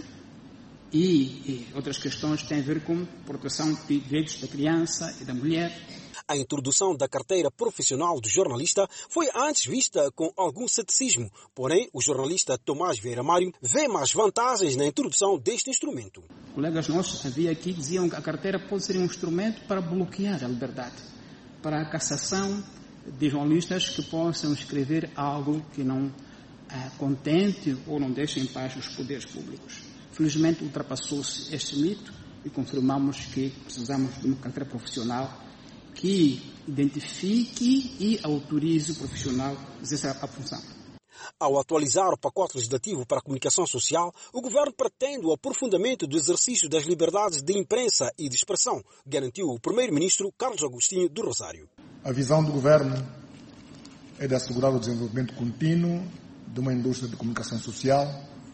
e outras questões que têm a ver com proteção de direitos da criança e da mulher. A introdução da carteira profissional do jornalista foi antes vista com algum ceticismo, porém o jornalista Tomás Vieira Mário vê mais vantagens na introdução deste instrumento. Colegas nossos havia aqui diziam que a carteira pode ser um instrumento para bloquear a liberdade, para a cassação de jornalistas que possam escrever algo que não contente ou não deixe em paz os poderes públicos. Felizmente ultrapassou-se este mito e confirmamos que precisamos de uma carteira profissional que identifique e autorize o profissional a exercer a função. Ao atualizar o pacote legislativo para a comunicação social, o governo pretende o aprofundamento do exercício das liberdades de imprensa e de expressão, garantiu o primeiro-ministro Carlos Agostinho do Rosário. A visão do governo é de assegurar o desenvolvimento contínuo de uma indústria de comunicação social,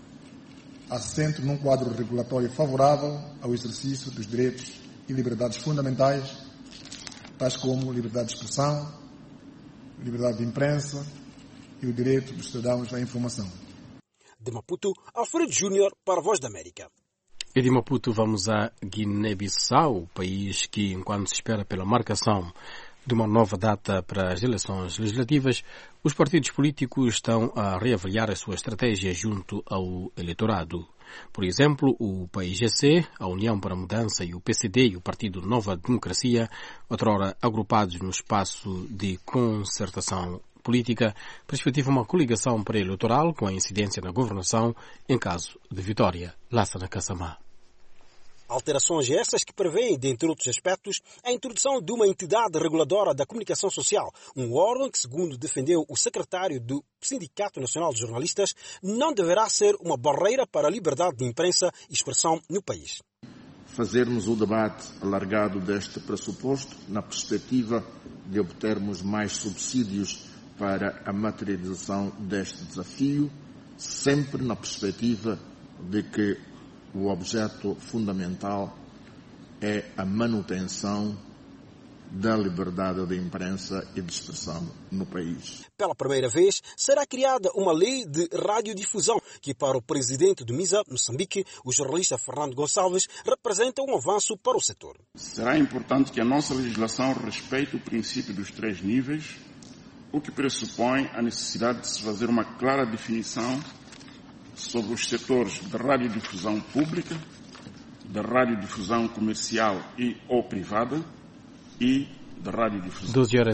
assente num quadro regulatório favorável ao exercício dos direitos e liberdades fundamentais, tais como liberdade de expressão, liberdade de imprensa e o direito dos cidadãos à informação. De Maputo, Alfredo Júnior para a Voz da América. E de Maputo vamos a Guiné-Bissau, país que, enquanto se espera pela marcação de uma nova data para as eleições legislativas, os partidos políticos estão a reavaliar a sua estratégia junto ao eleitorado. Por exemplo, o PAIGC, a União para a Mudança e o PCD e o Partido Nova Democracia, outrora agrupados no espaço de concertação política, perspectiva uma coligação pré-eleitoral com a incidência na governação em caso de vitória. Lassana Kassamá. Alterações essas que prevêem, dentre outros aspectos, a introdução de uma entidade reguladora da comunicação social, um órgão que, segundo defendeu o secretário do Sindicato Nacional de Jornalistas, não deverá ser uma barreira para a liberdade de imprensa e expressão no país. Fazermos o debate alargado deste pressuposto na perspectiva de obtermos mais subsídios para a materialização deste desafio, sempre na perspectiva de que o objeto fundamental é a manutenção da liberdade de imprensa e de expressão no país. Pela primeira vez, será criada uma lei de radiodifusão que, para o presidente do MISA, Moçambique, o jornalista Fernando Gonçalves, representa um avanço para o setor. Será importante que a nossa legislação respeite o princípio dos 3 níveis, o que pressupõe a necessidade de se fazer uma clara definição sobre os setores de radiodifusão pública, de radiodifusão comercial e ou privada e de radiodifusão.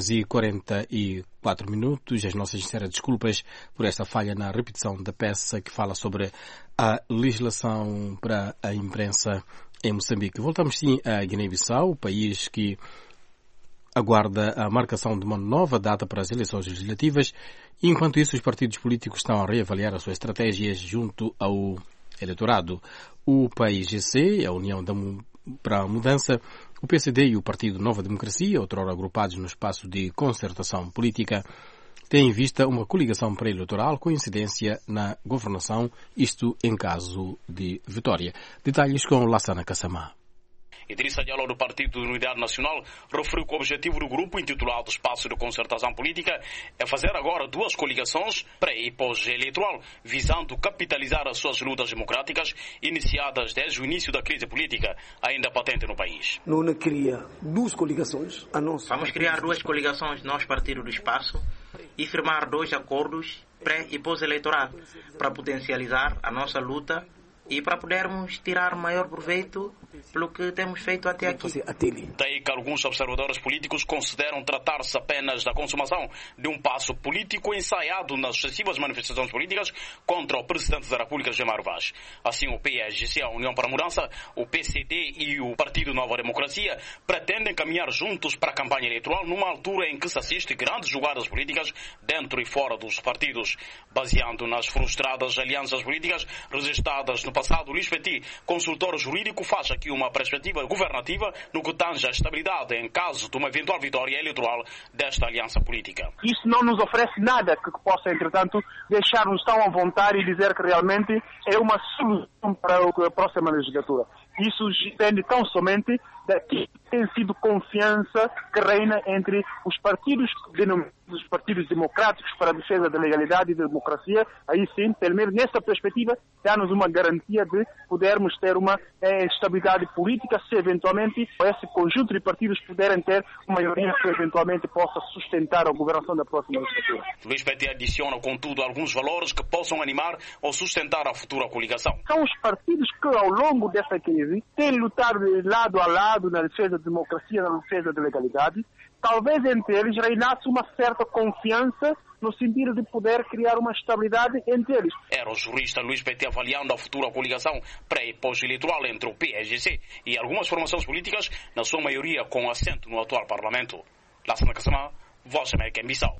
12h44. As nossas sinceras desculpas por esta falha na repetição da peça que fala sobre a legislação para a imprensa em Moçambique. Voltamos sim a Guiné-Bissau, o país que aguarda a marcação de uma nova data para as eleições legislativas. E, enquanto isso, os partidos políticos estão a reavaliar as suas estratégias junto ao eleitorado. O PAIGC, a União para a Mudança, O PCD e o Partido Nova Democracia, outrora agrupados no espaço de concertação política, têm em vista uma coligação pré-eleitoral com incidência na governação, isto em caso de vitória. Detalhes com Lassana Kassamá. Idrissa Diallo, do Partido de Unidade Nacional, referiu que o objetivo do grupo, intitulado Espaço de Concertação Política, é fazer agora 2 coligações pré- e pós-eleitoral, visando capitalizar as suas lutas democráticas iniciadas desde o início da crise política, ainda patente no país. Não cria 2 coligações. Vamos criar 2 coligações, nós, Partido do Espaço, e firmar 2 acordos pré- e pós-eleitoral para potencializar a nossa luta e para podermos tirar maior proveito pelo que temos feito até aqui. Daí que alguns observadores políticos consideram tratar-se apenas da consumação de um passo político ensaiado nas sucessivas manifestações políticas contra o Presidente da República, Jair Vaz. Assim, o PSGC, a União para a Mudança, o PCD e o Partido Nova Democracia pretendem caminhar juntos para a campanha eleitoral numa altura em que se assiste grandes jogadas políticas dentro e fora dos partidos. Baseando nas frustradas alianças políticas registradas no passado, Luís Petit, consultor jurídico, faz aqui uma perspectiva governativa no que tange à estabilidade em caso de uma eventual vitória eleitoral desta aliança política. Isso não nos oferece nada que possa, entretanto, deixar-nos tão à vontade e dizer que realmente é uma solução para a próxima legislatura. Isso depende tão somente da que tem sido confiança que reina entre os partidos democráticos para a defesa da legalidade e da democracia. Aí sim, pelo menos nessa perspectiva, dá-nos uma garantia de podermos ter uma estabilidade política se eventualmente esse conjunto de partidos puderem ter uma maioria que eventualmente possa sustentar a governação da próxima legislatura. Luís Petit adiciona, contudo, alguns valores que possam animar ou sustentar a futura coligação. São os partidos que, ao longo dessa crise, têm lutado lado a lado na defesa da democracia, na defesa da legalidade. Talvez entre eles reinasse uma certa confiança no sentido de poder criar uma estabilidade entre eles. Era o jurista Luís Petit avaliando a futura coligação pré- e pós-eleitoral entre o PSGC e algumas formações políticas, na sua maioria com assento no atual Parlamento. Lassana Kassamá, Voz da América em Bissau.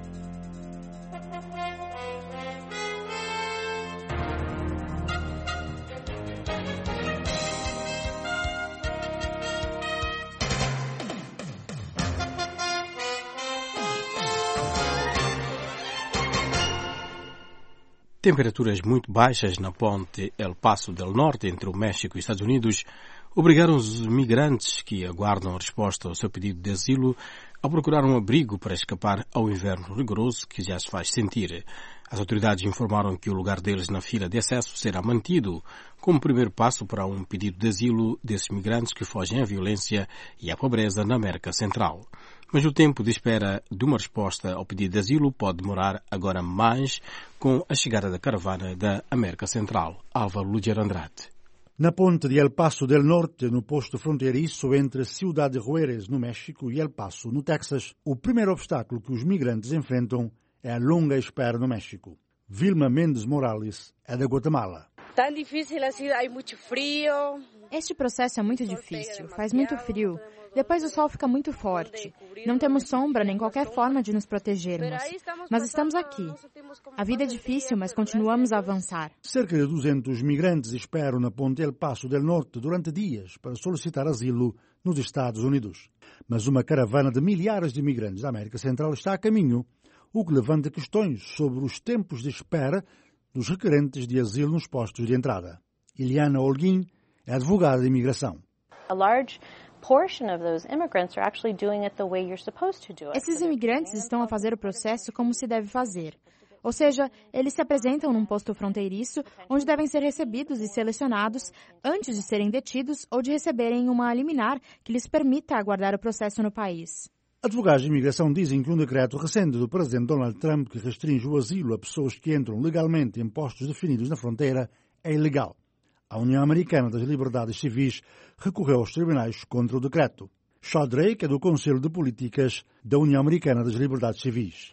Temperaturas muito baixas na ponte El Paso del Norte entre o México e os Estados Unidos obrigaram os migrantes que aguardam a resposta ao seu pedido de asilo a procurar um abrigo para escapar ao inverno rigoroso que já se faz sentir. As autoridades informaram que o lugar deles na fila de acesso será mantido como primeiro passo para um pedido de asilo desses migrantes que fogem à violência e à pobreza na América Central. Mas o tempo de espera de uma resposta ao pedido de asilo pode demorar agora mais com a chegada da caravana da América Central. Álvaro Luger Andrade. Na ponte de El Paso del Norte, no posto fronteiriço entre Ciudad Juárez, no México, e El Paso, no Texas, o primeiro obstáculo que os migrantes enfrentam é a longa espera no México. Vilma Mendes Morales é da Guatemala. Tão difícil assim, há muito frio. Este processo é muito difícil, faz muito frio. Depois o sol fica muito forte. Não temos sombra nem qualquer forma de nos protegermos. Mas estamos aqui. A vida é difícil, mas continuamos a avançar. Cerca de 200 migrantes esperam na ponte El Paso del Norte durante dias para solicitar asilo nos Estados Unidos. Mas uma caravana de milhares de imigrantes da América Central está a caminho, o que levanta questões sobre os tempos de espera dos requerentes de asilo nos postos de entrada. Iliana Holguín é advogada de imigração. Esses imigrantes estão a fazer o processo como se deve fazer. Ou seja, eles se apresentam num posto fronteiriço onde devem ser recebidos e selecionados antes de serem detidos ou de receberem uma liminar que lhes permita aguardar o processo no país. Advogados de imigração dizem que um decreto recente do presidente Donald Trump que restringe o asilo a pessoas que entram legalmente em postos definidos na fronteira é ilegal. A União Americana das Liberdades Civis recorreu aos tribunais contra o decreto. Shaw Drake é do Conselho de Políticas da União Americana das Liberdades Civis.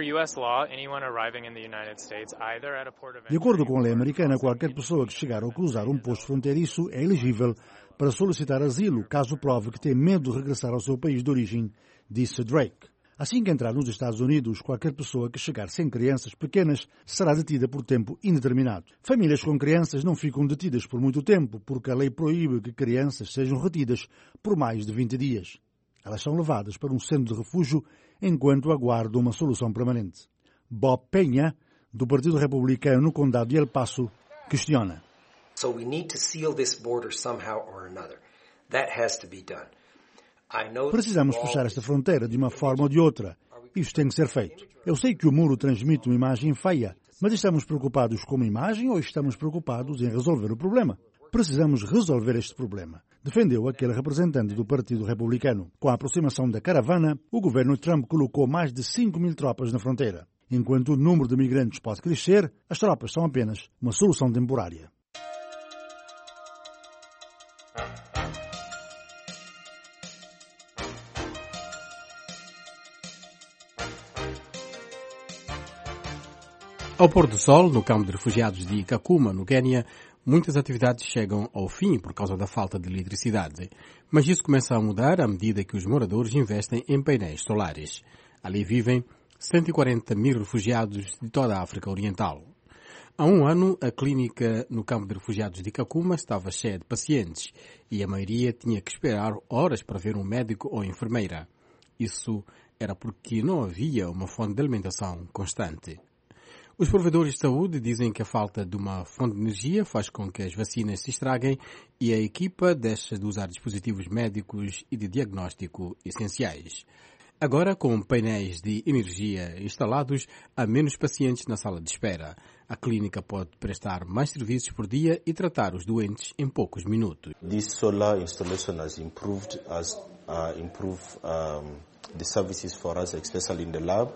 De acordo com a lei americana, qualquer pessoa que chegar ou cruzar um posto fronteiriço é elegível para solicitar asilo, caso prove que tem medo de regressar ao seu país de origem, disse Drake. Assim que entrar nos Estados Unidos, qualquer pessoa que chegar sem crianças pequenas será detida por tempo indeterminado. Famílias com crianças não ficam detidas por muito tempo, porque a lei proíbe que crianças sejam retidas por mais de 20 dias. Elas são levadas para um centro de refúgio enquanto aguardam uma solução permanente. Bob Penha, do Partido Republicano no Condado de El Paso, questiona. So we need to seal this border somehow or another. That has to be done. Precisamos fechar esta fronteira de uma forma ou de outra. Isso tem que ser feito. Eu sei que o muro transmite uma imagem feia, mas estamos preocupados com a imagem ou estamos preocupados em resolver o problema? Precisamos resolver este problema, defendeu aquele representante do Partido Republicano. Com a aproximação da caravana, o governo Trump colocou mais de 5.000 tropas na fronteira. Enquanto o número de migrantes pode crescer, as tropas são apenas uma solução temporária. Ao pôr do sol, no campo de refugiados de Kakuma, no Quênia, muitas atividades chegam ao fim por causa da falta de eletricidade. Mas isso começa a mudar à medida que os moradores investem em painéis solares. Ali vivem 140 mil refugiados de toda a África Oriental. Há um ano, a clínica no campo de refugiados de Kakuma estava cheia de pacientes e a maioria tinha que esperar horas para ver um médico ou enfermeira. Isso era porque não havia uma fonte de alimentação constante. Os provedores de saúde dizem que a falta de uma fonte de energia faz com que as vacinas se estraguem e a equipa deixa de usar dispositivos médicos e de diagnóstico essenciais. Agora, com painéis de energia instalados, há menos pacientes na sala de espera. A clínica pode prestar mais serviços por dia e tratar os doentes em poucos minutos. This solar installation has improved the services for us, especially in the lab.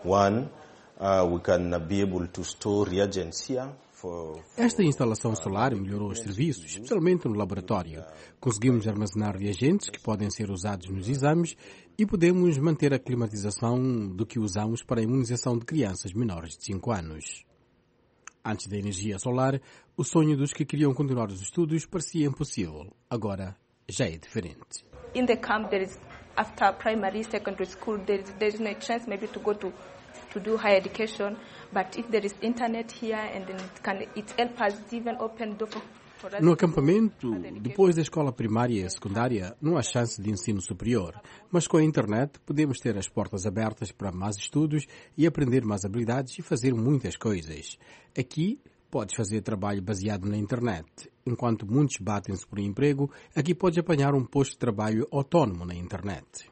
We can be able to store reagents here. Esta instalação solar melhorou os serviços, especialmente no laboratório. Conseguimos armazenar reagentes que podem ser usados nos exames e podemos manter a climatização do que usamos para a imunização de crianças menores de 5 anos. Antes da energia solar, o sonho dos que queriam continuar os estudos parecia impossível. Agora já é diferente. In the camp, after primary, secondary school, there is no chance maybe to go to do higher education, but if there is internet here and then it helps us even open door for us. No acampamento, depois da escola primária e secundária, não há chance de ensino superior, mas com a internet podemos ter as portas abertas para mais estudos e aprender mais habilidades e fazer muitas coisas. Aqui podes fazer trabalho baseado na internet. Enquanto muitos batem-se por emprego, aqui podes apanhar um posto de trabalho autónomo na internet.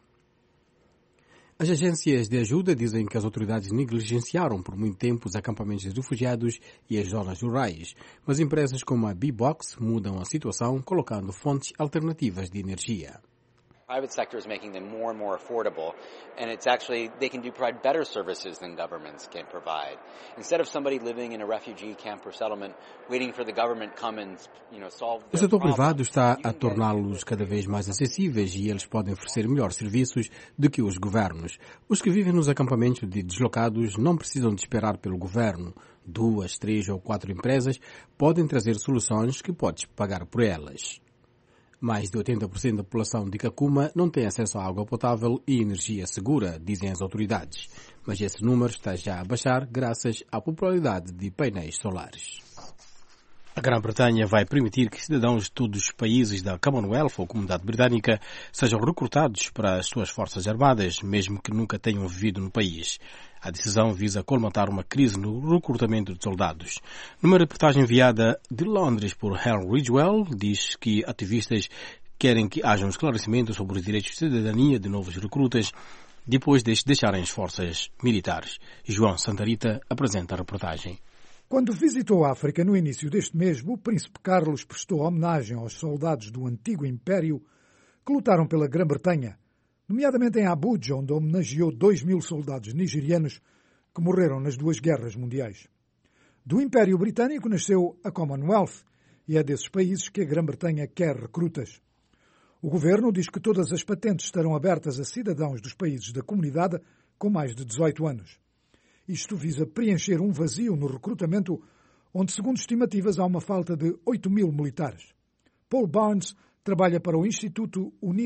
As agências de ajuda dizem que as autoridades negligenciaram por muito tempo os acampamentos de refugiados e as zonas rurais, mas empresas como a B-Box mudam a situação colocando fontes alternativas de energia. Private sector is making them more and more affordable, and it's actually they can provide better services than governments can provide. Instead of somebody living in a refugee camp or settlement waiting for the government to come and, solve O setor privado está a torná-los cada vez mais acessíveis e eles podem oferecer melhores serviços do que os governos. Os que vivem nos acampamentos de deslocados não precisam de esperar pelo governo. 2, 3 ou 4 empresas podem trazer soluções que podes pagar por elas. Mais de 80% da população de Kakuma não tem acesso a água potável e energia segura, dizem as autoridades. Mas esse número está já a baixar graças à popularidade de painéis solares. A Grã-Bretanha vai permitir que cidadãos de todos os países da Commonwealth ou Comunidade Britânica sejam recrutados para as suas forças armadas, mesmo que nunca tenham vivido no país. A decisão visa colmatar uma crise no recrutamento de soldados. Numa reportagem enviada de Londres por Hal Ridgewell, diz que ativistas querem que haja um esclarecimento sobre os direitos de cidadania de novos recrutas depois de deixarem as forças militares. João Santarita apresenta a reportagem. Quando visitou a África no início deste mês, o príncipe Carlos prestou homenagem aos soldados do antigo império que lutaram pela Grã-Bretanha, nomeadamente em Abuja, onde homenageou 2.000 soldados nigerianos que morreram nas 2 guerras mundiais. Do Império Britânico nasceu a Commonwealth e é desses países que a Grã-Bretanha quer recrutas. O governo diz que todas as patentes estarão abertas a cidadãos dos países da comunidade com mais de 18 anos. Isto visa preencher um vazio no recrutamento, onde, segundo estimativas, há uma falta de 8.000 militares. Paul Barnes trabalha para o Instituto Unido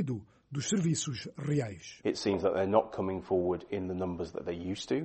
dos serviços reais. It seems that they're not coming forward in the numbers that they used to.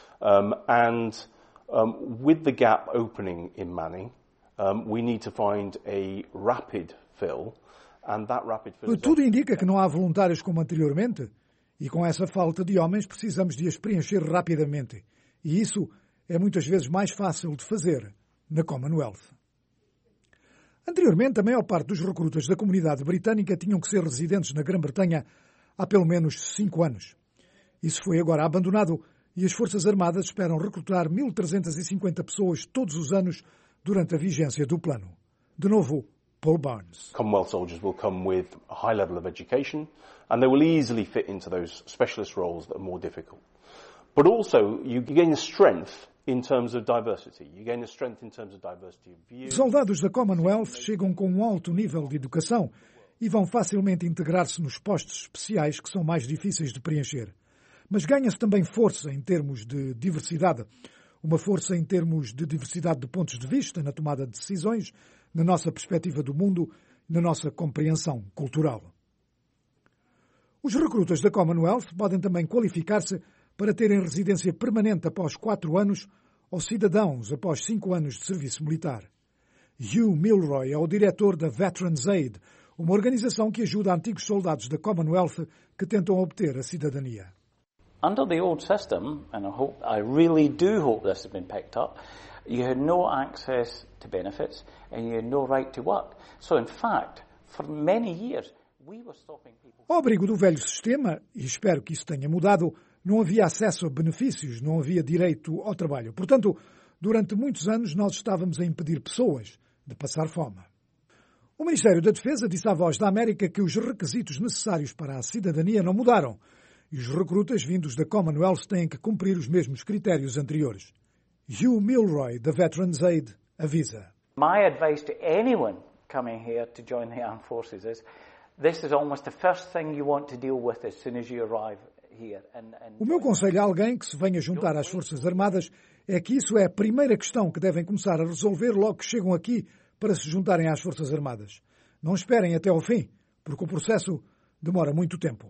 With the gap opening in Manning, we need to find a rapid fill, and that rapid fill... Tudo indica que não há voluntários como anteriormente, e com essa falta de homens precisamos de as preencher rapidamente. E isso é muitas vezes mais fácil de fazer na Commonwealth. Anteriormente, a maior parte dos recrutas da comunidade britânica tinham que ser residentes na Grã-Bretanha há pelo menos 5 anos. Isso foi agora abandonado e as Forças Armadas esperam recrutar 1.350 pessoas todos os anos durante a vigência do plano. De novo, Paul Barnes. Commonwealth soldiers will come with a high level of education and they will easily fit into those specialist roles that are more difficult. But also, you gain strength in terms of diversity. You gain a strength in terms of diversity of view. Soldados da Commonwealth chegam com um alto nível de educação e vão facilmente integrar-se nos postos especiais que são mais difíceis de preencher. Mas ganha-se também força em termos de diversidade. Uma força em termos de diversidade de pontos de vista na tomada de decisões, na nossa perspectiva do mundo, na nossa compreensão cultural. Os recrutas da Commonwealth podem também qualificar-se para terem residência permanente após 4 anos ou cidadãos após 5 anos de serviço militar. Hugh Milroy é o diretor da Veterans Aid, uma organização que ajuda antigos soldados da Commonwealth que tentam obter a cidadania. Under the old system, and I really do hope this has been picked up, you had no access to benefits and you had no right to work. So in fact, for many years, we were stopping people... Ao abrigo do velho sistema, e espero que isso tenha mudado, não havia acesso a benefícios, não havia direito ao trabalho. Portanto, durante muitos anos nós estávamos a impedir pessoas de passar fome. O Ministério da Defesa disse à Voz da América que os requisitos necessários para a cidadania não mudaram e os recrutas vindos da Commonwealth têm que cumprir os mesmos critérios anteriores. Hugh Milroy, da Veterans Aid, avisa. My advice to anyone coming here to join the armed forces is this is almost the first thing you want to deal with as soon as you arrive. O meu conselho a alguém que se venha juntar às Forças Armadas é que isso é a primeira questão que devem começar a resolver logo que chegam aqui para se juntarem às Forças Armadas. Não esperem até ao fim, porque o processo demora muito tempo.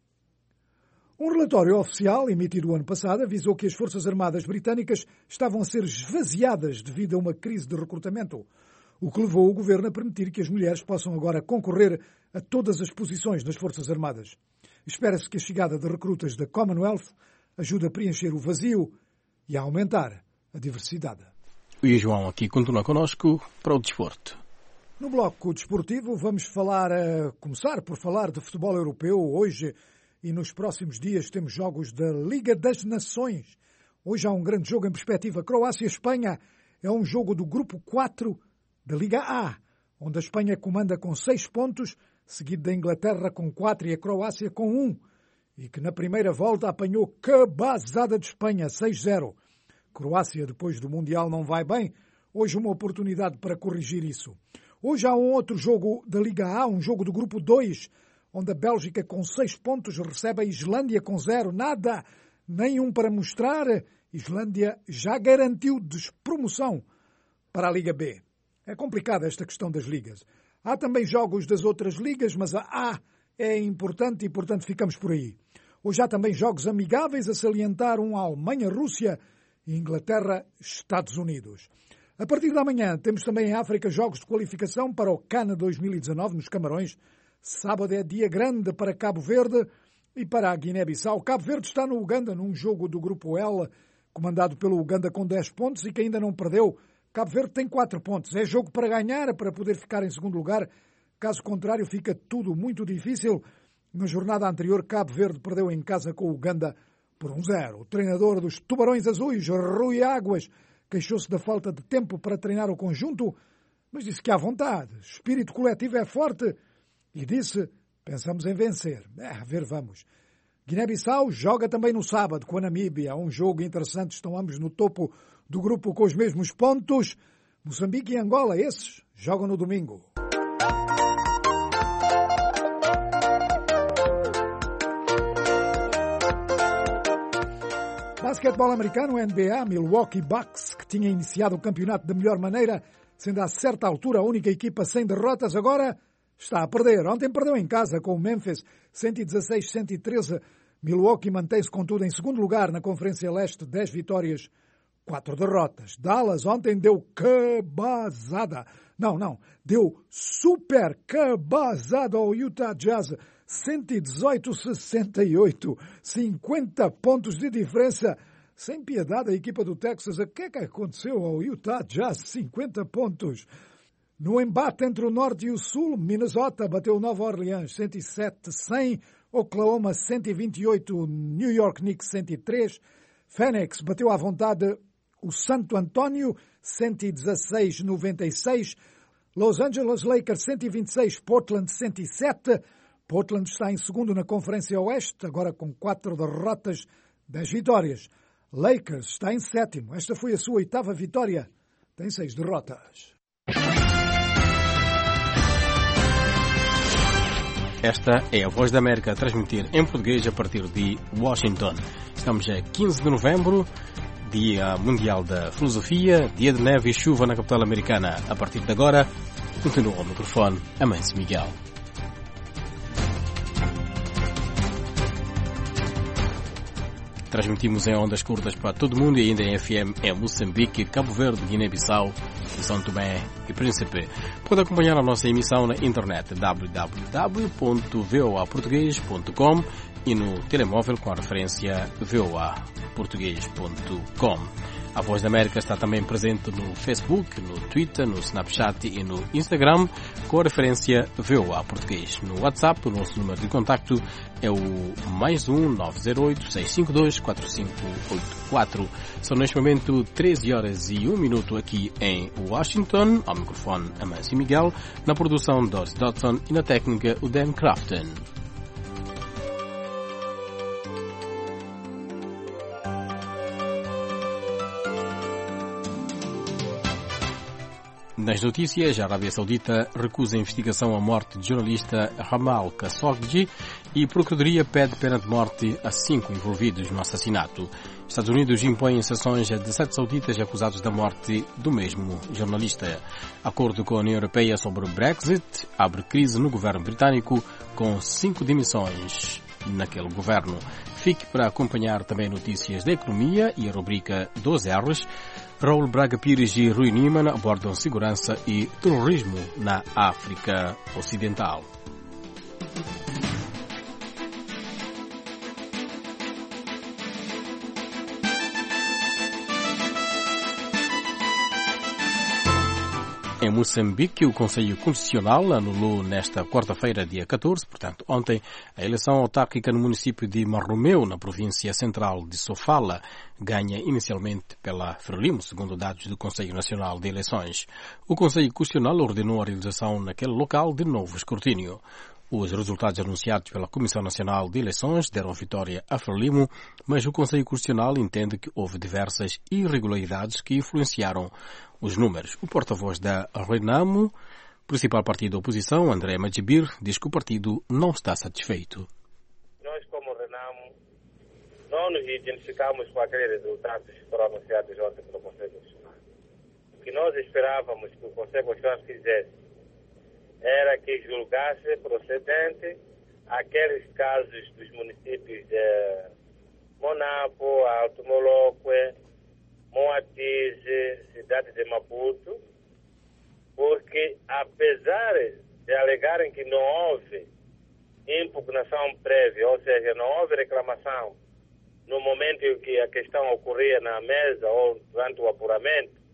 Um relatório oficial emitido o ano passado avisou que as Forças Armadas britânicas estavam a ser esvaziadas devido a uma crise de recrutamento, o que levou o governo a permitir que as mulheres possam agora concorrer a todas as posições nas Forças Armadas. Espera-se que a chegada de recrutas da Commonwealth ajude a preencher o vazio e a aumentar a diversidade. E João aqui continua connosco para o desporto. No bloco desportivo vamos começar por falar de futebol europeu. Hoje e nos próximos dias temos jogos da Liga das Nações. Hoje há um grande jogo em perspectiva. Croácia-Espanha é um jogo do grupo 4 da Liga A, onde a Espanha comanda com 6 pontos, seguido da Inglaterra com 4 e a Croácia com 1, e que na primeira volta apanhou cabazada de Espanha, 6-0. Croácia, depois do Mundial, não vai bem. Hoje uma oportunidade para corrigir isso. Hoje há um outro jogo da Liga A, um jogo do grupo 2, onde a Bélgica com 6 pontos recebe a Islândia com 0. Nada, nenhum para mostrar. Islândia já garantiu despromoção para a Liga B. É complicada esta questão das ligas. Há também jogos das outras ligas, mas a A é importante e, portanto, ficamos por aí. Hoje há também jogos amigáveis a salientar, um Alemanha-Rússia e Inglaterra-Estados Unidos. A partir da manhã temos também em África jogos de qualificação para o CAN 2019 nos Camarões. Sábado é dia grande para Cabo Verde e para a Guiné-Bissau. Cabo Verde está no Uganda, num jogo do grupo L, comandado pelo Uganda com 10 pontos e que ainda não perdeu. Cabo Verde tem 4 pontos. É jogo para ganhar, para poder ficar em segundo lugar. Caso contrário, fica tudo muito difícil. Na jornada anterior, Cabo Verde perdeu em casa com o Uganda por 1-0. O treinador dos Tubarões Azuis, Rui Águas, queixou-se da falta de tempo para treinar o conjunto, mas disse que há vontade. O espírito coletivo é forte e disse, pensamos em vencer. A ver, vamos. Guiné-Bissau joga também no sábado com a Namíbia. Um jogo interessante, estão ambos no topo do grupo com os mesmos pontos. Moçambique e Angola, esses, jogam no domingo. Basquetebol americano, NBA, Milwaukee Bucks, que tinha iniciado o campeonato da melhor maneira, sendo a certa altura a única equipa sem derrotas, agora está a perder. Ontem perdeu em casa com o Memphis 116-113. Milwaukee mantém-se, contudo, em segundo lugar na Conferência Leste, 10 vitórias, 4 derrotas. Dallas ontem deu cabazada. Não, deu super cabazada ao Utah Jazz, 118-68, 50 pontos de diferença. Sem piedade a equipa do Texas. O que é que aconteceu ao Utah Jazz? 50 pontos. No embate entre o Norte e o Sul, Minnesota bateu Nova Orleans 107-100, Oklahoma 128, New York Knicks 103, Phoenix bateu à vontade o Santo António 116-96, Los Angeles Lakers 126, Portland 107. Portland está em segundo na Conferência Oeste, agora com 4 derrotas, 10 vitórias. Lakers está em sétimo. Esta foi a sua 8ª vitória. Tem 6 derrotas. Esta é a Voz da América a transmitir em português a partir de Washington. Estamos a 15 de novembro, Dia Mundial da Filosofia, dia de neve e chuva na capital americana. A partir de agora, continua ao microfone Amancio Miguel. Transmitimos em ondas curtas para todo o mundo e ainda em FM em Moçambique, Cabo Verde, Guiné-Bissau e São Tomé e Príncipe. Pode acompanhar a nossa emissão na internet www.voaportugues.com e no telemóvel com a referência voaportugues.com. A Voz da América está também presente no Facebook, no Twitter, no Snapchat e no Instagram, com a referência VOA Português. No WhatsApp, o nosso número de contacto é o +1 908 652 4584. São neste momento 13h01 aqui em Washington. Ao microfone, Amancio Miguel. Na produção, Doris Dodson e na técnica, o Dan Crafton. Nas notícias, a Arábia Saudita recusa a investigação à morte de jornalista Jamal Khashoggi e a Procuradoria pede pena de morte a 5 envolvidos no assassinato. Estados Unidos impõem sanções a 17 sauditas acusados da morte do mesmo jornalista. Acordo com a União Europeia sobre o Brexit abre crise no governo britânico com 5 demissões naquele governo. Fique para acompanhar também notícias da economia e a rubrica 12 R's. Raul Braga Pires e Rui Niemann abordam segurança e terrorismo na África Ocidental. Em Moçambique, o Conselho Constitucional anulou nesta quarta-feira, dia 14, portanto ontem, a eleição autárquica no município de Marromeu, na província central de Sofala, ganha inicialmente pela Frelimo, segundo dados do Conselho Nacional de Eleições. O Conselho Constitucional ordenou a realização naquele local de novo escrutínio. Os resultados anunciados pela Comissão Nacional de Eleições deram vitória a Frelimo, mas o Conselho Constitucional entende que houve diversas irregularidades que influenciaram os números. O porta-voz da Renamo, principal partido da oposição, André Majibir, diz que o partido não está satisfeito. Nós, como Renamo, não nos identificamos com aqueles resultados que foram anunciados ontem pelo Conselho Constitucional. O que nós esperávamos que o Conselho Constitucional fizesse era que julgasse procedente aqueles casos dos municípios de Monapo, Alto Moloque, Moatize, cidade de Maputo, porque apesar de alegarem que não houve impugnação prévia, ou seja, não houve reclamação no momento em que a questão ocorria na mesa ou durante o apuramento,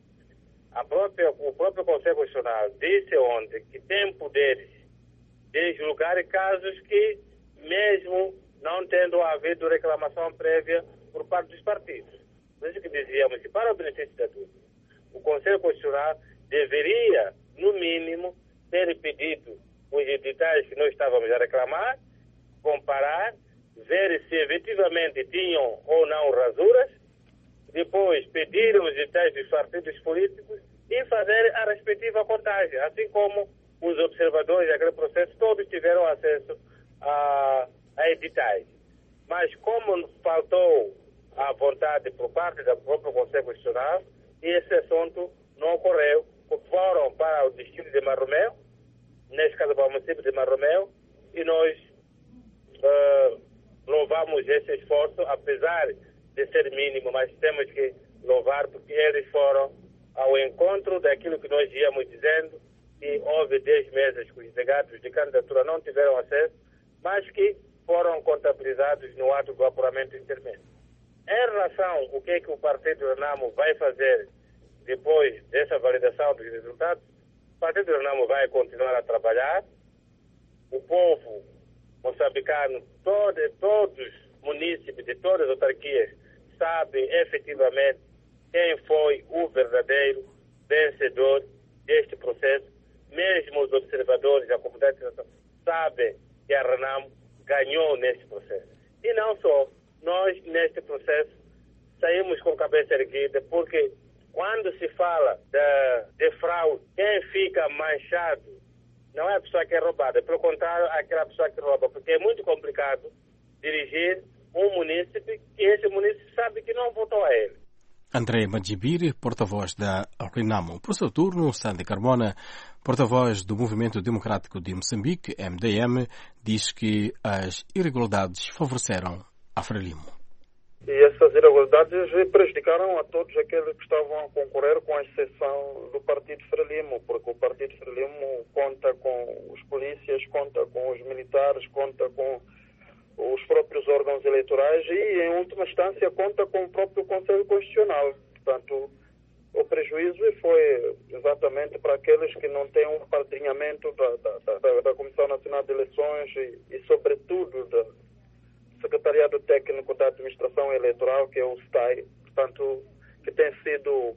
o próprio Conselho Constitucional disse ontem que tem poderes de julgar casos que, mesmo não tendo havido reclamação prévia por parte dos partidos. Por isso que dizíamos que, para o benefício da tudo, o Conselho Constitucional deveria, no mínimo, ter pedido os editais que nós estávamos a reclamar, comparar, ver se efetivamente tinham ou não rasuras, depois pedir os editais dos partidos políticos e fazer a respectiva contagem, assim como os observadores daquele processo todos tiveram acesso a editais. Mas como faltou a vontade por parte do próprio Conselho Constitucional, esse assunto não ocorreu. Foram para o distrito de Marromeu neste caso para o município de Marromeu, e nós louvamos esse esforço, apesar de ser mínimo, mas temos que louvar porque eles foram ao encontro daquilo que nós íamos dizendo, que houve 10 meses que os delegados de candidatura não tiveram acesso, mas que foram contabilizados no ato do apuramento intermédio. Em relação ao que o Partido Renamo vai fazer depois dessa validação dos resultados, o Partido Renamo vai continuar a trabalhar. O povo moçambicano, todos os munícipes de todas as autarquias sabem efetivamente quem foi o verdadeiro vencedor deste processo. Mesmo os observadores da comunidade sabem que a Renamo ganhou neste processo. E não só, nós neste processo saímos com cabeça erguida, porque quando se fala de fraude, quem fica manchado não é a pessoa que é roubada, pelo contrário, aquela pessoa que rouba, porque é muito complicado dirigir um munícipe que esse munícipe sabe que não votou a ele. André Madjibir, porta-voz da Renamo. Por seu turno, Sandy Carmona, porta-voz do Movimento Democrático de Moçambique, MDM, diz que as irregularidades favoreceram a Frelimo. E essas irregularidades prejudicaram a todos aqueles que estavam a concorrer, com a exceção do Partido Frelimo, porque o Partido Frelimo conta com os polícias, conta com os militares, conta com os próprios órgãos eleitorais e, em última instância, conta com o próprio Conselho Constitucional. Portanto, o prejuízo foi exatamente para aqueles que não têm um padrinhamento da Comissão Nacional de Eleições e sobretudo, do Secretariado Técnico da Administração Eleitoral, que é o STAI, portanto, que tem sido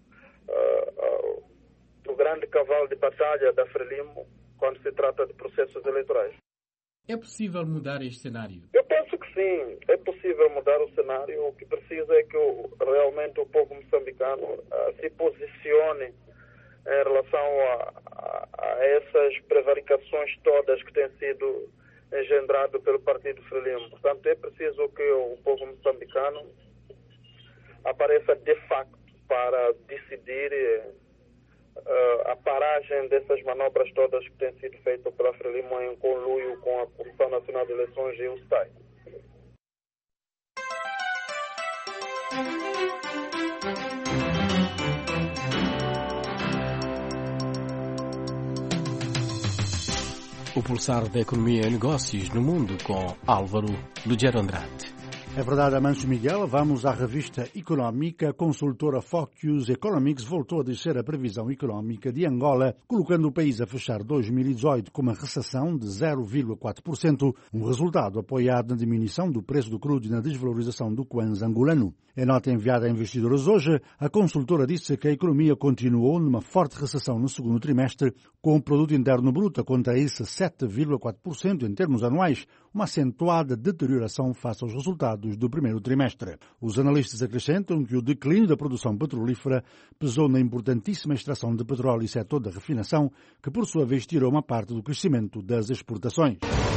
o grande cavalo de batalha da Frelimo quando se trata de processos eleitorais. É possível mudar este cenário? Eu penso que sim, é possível mudar o cenário. O que precisa é que realmente o povo moçambicano se posicione em relação a essas prevaricações todas que têm sido engendradas pelo Partido Frelimo. Portanto, é preciso que o povo moçambicano apareça de facto para decidir a paragem dessas manobras todas que têm sido feitas pela Frelimo em conluio com a Comissão Nacional de Eleições e o STAI. O pulsar da economia e negócios no mundo com Álvaro Lugero Andrade. É verdade, Amancio Miguel. Vamos à revista económica. A consultora Focus Economics voltou a descer a previsão económica de Angola, colocando o país a fechar 2018 com uma recessão de 0,4%, um resultado apoiado na diminuição do preço do crudo e na desvalorização do kwanza angolano. Em nota enviada a investidores hoje, a consultora disse que a economia continuou numa forte recessão no segundo trimestre, com o produto interno bruto a contrair-se 7,4% em termos anuais, uma acentuada deterioração face aos resultados do primeiro trimestre. Os analistas acrescentam que o declínio da produção petrolífera pesou na importantíssima extração de petróleo e setor da refinação, que por sua vez tirou uma parte do crescimento das exportações.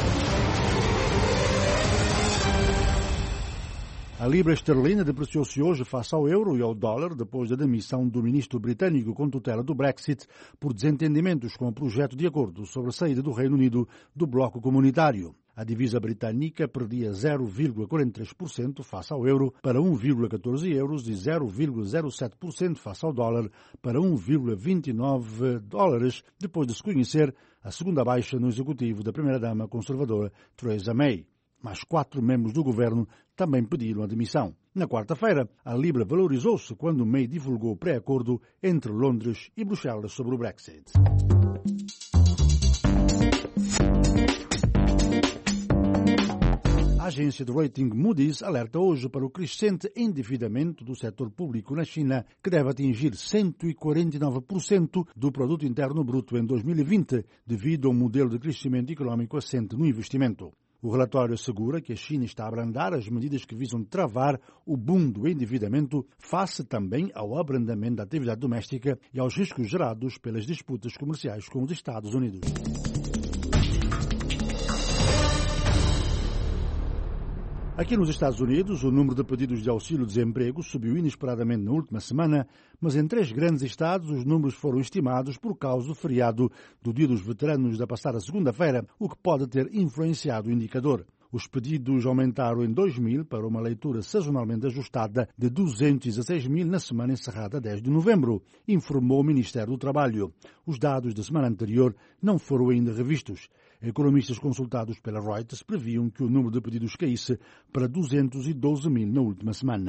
A libra esterlina depreciou-se hoje face ao euro e ao dólar depois da demissão do ministro britânico com tutela do Brexit por desentendimentos com o projeto de acordo sobre a saída do Reino Unido do bloco comunitário. A divisa britânica perdia 0,43% face ao euro para 1,14 euros e 0,07% face ao dólar para 1,29 dólares, depois de se conhecer a segunda baixa no executivo da primeira-dama conservadora Theresa May. Mas 4 membros do governo também pediram a demissão. Na quarta-feira, a libra valorizou-se quando May divulgou o pré-acordo entre Londres e Bruxelas sobre o Brexit. A agência de rating Moody's alerta hoje para o crescente endividamento do setor público na China, que deve atingir 149% do produto interno bruto em 2020, devido a um modelo de crescimento econômico assente no investimento. O relatório assegura que a China está a abrandar as medidas que visam travar o boom do endividamento, face também ao abrandamento da atividade doméstica e aos riscos gerados pelas disputas comerciais com os Estados Unidos. Aqui nos Estados Unidos, o número de pedidos de auxílio-desemprego subiu inesperadamente na última semana, mas em 3 grandes estados os números foram estimados por causa do feriado do Dia dos Veteranos da passada segunda-feira, o que pode ter influenciado o indicador. Os pedidos aumentaram em 2.000 para uma leitura sazonalmente ajustada de 216 mil na semana encerrada 10 de novembro, informou o Ministério do Trabalho. Os dados da semana anterior não foram ainda revistos. Economistas consultados pela Reuters previam que o número de pedidos caísse para 212 mil na última semana.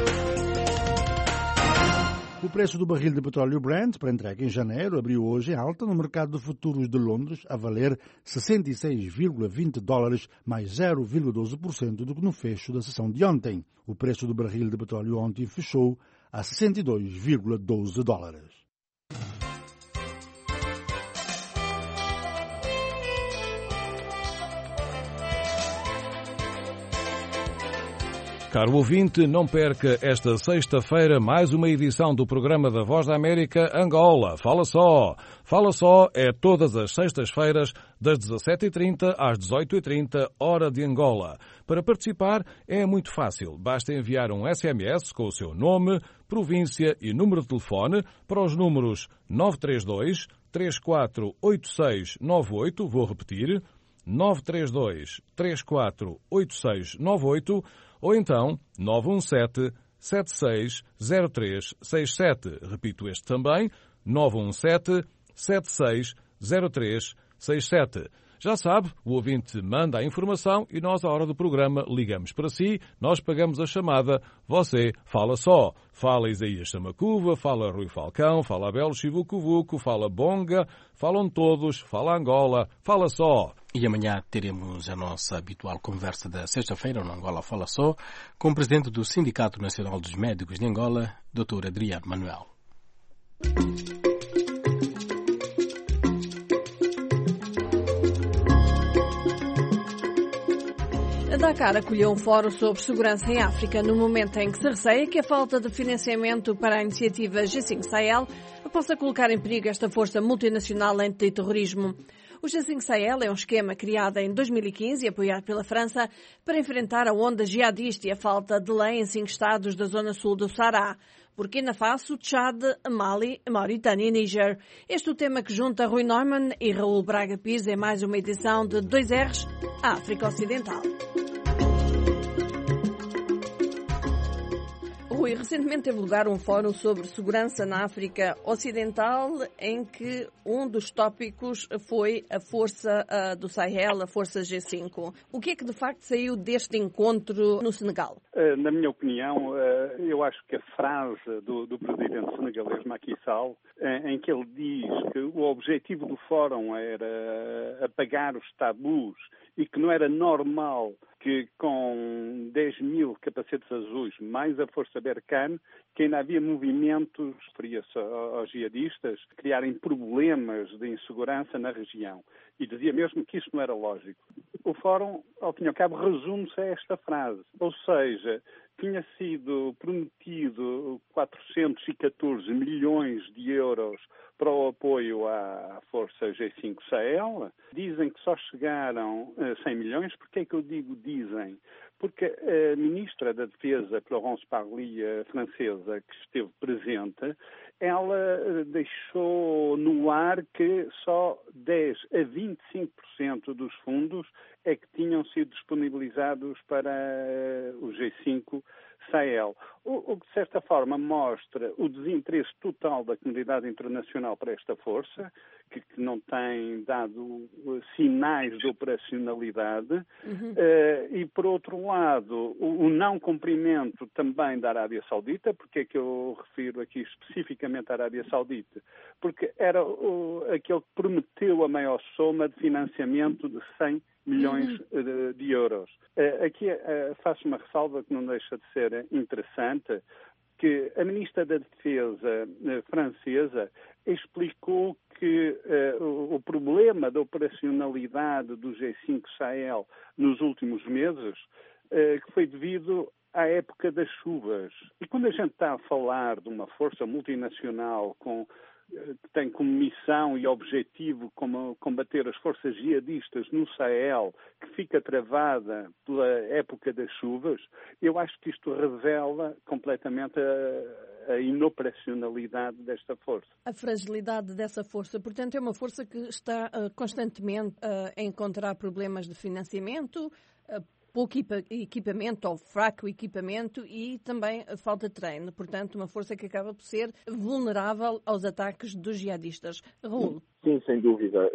O preço do barril de petróleo Brent, para entrega em janeiro, abriu hoje em alta no mercado de futuros de Londres, a valer $66,20, mais 0,12% do que no fecho da sessão de ontem. O preço do barril de petróleo ontem fechou a $62,12. Caro ouvinte, não perca esta sexta-feira mais uma edição do programa da Voz da América Angola. Fala Só! Fala Só é todas as sextas-feiras, das 17h30 às 18h30, hora de Angola. Para participar é muito fácil. Basta enviar um SMS com o seu nome, província e número de telefone para os números 932 348698, vou repetir, 932 348698, ou então 917-760367. Repito este também, 917-760367. Já sabe, o ouvinte manda a informação e nós, à hora do programa, ligamos para si, nós pagamos a chamada, você fala só. Fala Isaías Samacuva, fala Rui Falcão, fala Abel Chivucuvuco, fala Bonga, falam todos, fala Angola, fala só. E amanhã teremos a nossa habitual conversa da sexta-feira no Angola Fala Só, com o presidente do Sindicato Nacional dos Médicos de Angola, Dr. Adriano Manuel. A Dakar acolheu um fórum sobre segurança em África no momento em que se receia que a falta de financiamento para a iniciativa G5 Sahel possa colocar em perigo esta força multinacional antiterrorismo. O G5 Sahel é um esquema criado em 2015 e apoiado pela França para enfrentar a onda jihadista e a falta de lei em 5 estados da zona sul do Saara: Burkina Faso, Tchad, Mali, Mauritânia e Níger. Este é o tema que junta Rui Neumann e Raul Braga Pires em mais uma edição de 2Rs, África Ocidental. Rui, recentemente teve lugar um fórum sobre segurança na África Ocidental, em que um dos tópicos foi a força do Sahel, a força G5. O que é que de facto saiu deste encontro no Senegal? Na minha opinião, eu acho que a frase do presidente senegalês Macky Sall, em que ele diz que o objetivo do fórum era apagar os tabus e que não era normal que com 10 mil capacetes azuis, mais a Força Berkane, que ainda havia movimentos, referia-se aos jihadistas, criarem problemas de insegurança na região. E dizia mesmo que isso não era lógico. O fórum, ao fim e ao cabo, resume-se a esta frase. Ou seja, tinha sido prometido 414 milhões de euros para o apoio à força G5 Sahel. Dizem que só chegaram a 100 milhões. Porquê é que eu digo dizem? Porque a ministra da Defesa, Florence Parly, francesa, que esteve presente, ela deixou no ar que só 10 a 25% dos fundos é que tinham sido disponibilizados para o G5 Sahel. O que, de certa forma, mostra o desinteresse total da comunidade internacional para esta força, que não tem dado sinais de operacionalidade, e, por outro lado, o não cumprimento também da Arábia Saudita. Porque é que eu refiro aqui especificamente à Arábia Saudita? Porque era aquele que prometeu a maior soma de financiamento de 100 milhões de euros. Aqui faço uma ressalva que não deixa de ser interessante, que a ministra da Defesa francesa explicou que o problema da operacionalidade do G5 Sahel nos últimos meses que foi devido à época das chuvas. E quando a gente está a falar de uma força multinacional com que tem como missão e objetivo combater as forças jihadistas no Sahel, que fica travada pela época das chuvas, eu acho que isto revela completamente a inoperacionalidade desta força. A fragilidade dessa força, portanto, é uma força que está constantemente a encontrar problemas de financiamento, pouco equipamento ou fraco equipamento e também a falta de treino. Portanto, uma força que acaba por ser vulnerável aos ataques dos jihadistas. Raul. Sim, sem dúvida.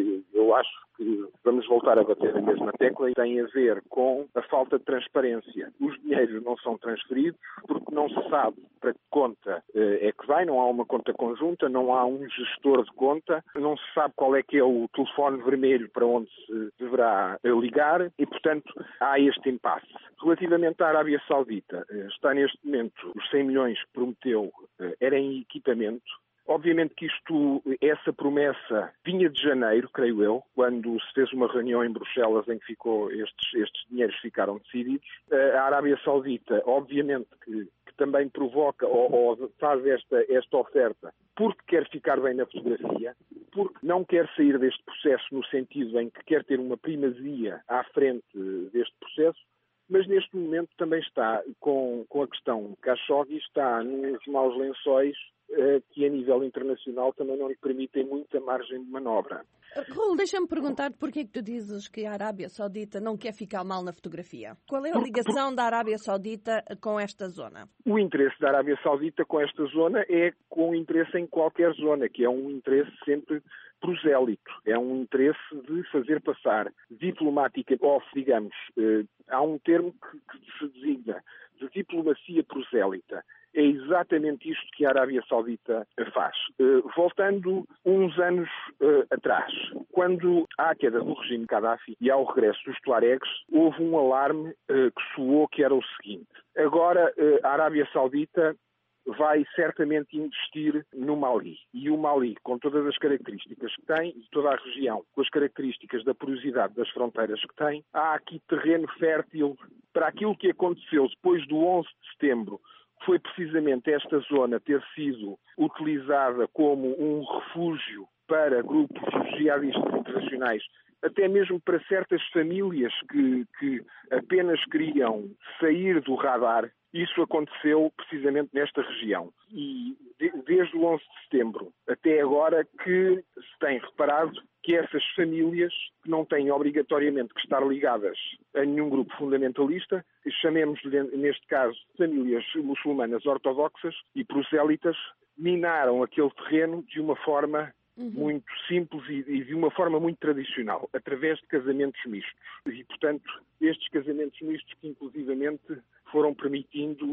Eu acho que vamos voltar a bater a mesma tecla e tem a ver com a falta de transparência. Os dinheiros não são transferidos porque não se sabe para que conta é que vai, não há uma conta conjunta, não há um gestor de conta, não se sabe qual é que é o telefone vermelho para onde se deverá ligar e, portanto, há este impasse. Relativamente à Arábia Saudita, está neste momento os 100 milhões que prometeu era em equipamento. Obviamente que essa promessa vinha de janeiro, creio eu, quando se fez uma reunião em Bruxelas em que estes dinheiros ficaram decididos. A Arábia Saudita, obviamente que também provoca ou faz esta oferta porque quer ficar bem na fotografia, porque não quer sair deste processo no sentido em que quer ter uma primazia à frente deste processo, mas neste momento também está com a questão Khashoggi, está nos maus lençóis que a nível internacional também não lhe permitem muita margem de manobra. Raul, deixa-me perguntar porquê que tu dizes que a Arábia Saudita não quer ficar mal na fotografia. Qual é a ligação da Arábia Saudita com esta zona? O interesse da Arábia Saudita com esta zona é com interesse em qualquer zona, que é um interesse sempre prosélito. É um interesse de fazer passar diplomática, ou digamos, há um termo que se designa de diplomacia prosélita. É exatamente isto que a Arábia Saudita faz. Voltando uns anos atrás, quando há a queda do regime Gaddafi e ao regresso dos tuaregs, houve um alarme que soou que era o seguinte. Agora a Arábia Saudita vai certamente investir no Mali. E o Mali, com todas as características que tem, e toda a região, com as características da porosidade das fronteiras que tem, há aqui terreno fértil para aquilo que aconteceu depois do 11 de setembro, foi precisamente esta zona ter sido utilizada como um refúgio para grupos jihadistas internacionais, até mesmo para certas famílias que apenas queriam sair do radar. Isso aconteceu precisamente nesta região. E desde o 11 de setembro até agora que se tem reparado que essas famílias, que não têm obrigatoriamente que estar ligadas a nenhum grupo fundamentalista, chamemos-lhe neste caso famílias muçulmanas ortodoxas e prosélitas, minaram aquele terreno de uma forma muito simples e de uma forma muito tradicional, através de casamentos mistos. E, portanto, estes casamentos mistos que inclusivamente foram permitindo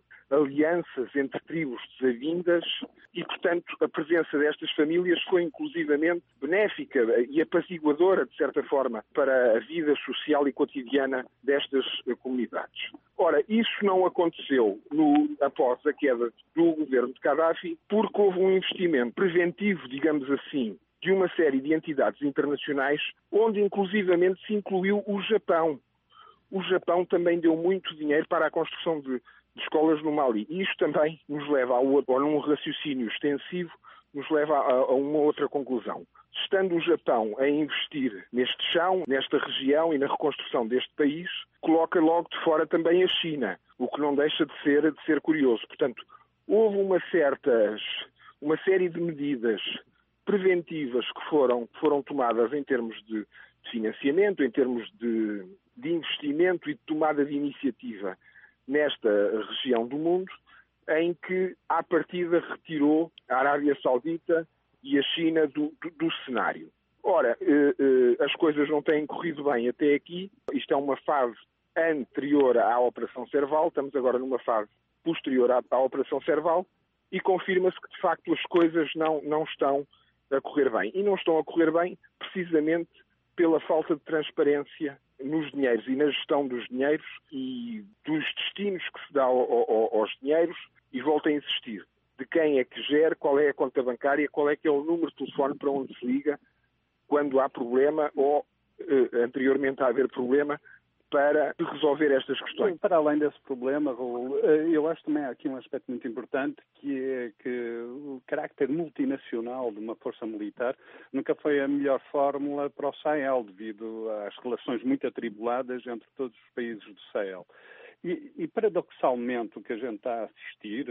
alianças entre tribos desavindas e, portanto, a presença destas famílias foi inclusivamente benéfica e apaziguadora, de certa forma, para a vida social e cotidiana destas comunidades. Ora, isso não aconteceu após a queda do governo de Gaddafi, porque houve um investimento preventivo, digamos assim, de uma série de entidades internacionais, onde inclusivamente se incluiu o Japão. O Japão também deu muito dinheiro para a construção de escolas no Mali. E isto também nos leva a num raciocínio extensivo, nos leva a uma outra conclusão. Estando o Japão a investir neste chão, nesta região e na reconstrução deste país, coloca logo de fora também a China, o que não deixa de ser curioso. Portanto, houve uma série de medidas preventivas que foram tomadas em termos de financiamento, em termos de investimento e de tomada de iniciativa nesta região do mundo, em que, à partida, retirou a Arábia Saudita e a China do cenário. Ora, as coisas não têm corrido bem até aqui. Isto é uma fase anterior à Operação Serval, estamos agora numa fase posterior à Operação Serval, e confirma-se que, de facto, as coisas não estão a correr bem. E não estão a correr bem precisamente pela falta de transparência nos dinheiros e na gestão dos dinheiros e dos destinos que se dá aos dinheiros, e volto a insistir, de quem é que gera, qual é a conta bancária, qual é que é o número de telefone para onde se liga quando há problema ou, anteriormente a haver problema, para resolver estas questões. Para além desse problema, Raul, eu acho também há aqui um aspecto muito importante, que é que o carácter multinacional de uma força militar nunca foi a melhor fórmula para o Sahel, devido às relações muito atribuladas entre todos os países do Sahel. E paradoxalmente, o que a gente está a assistir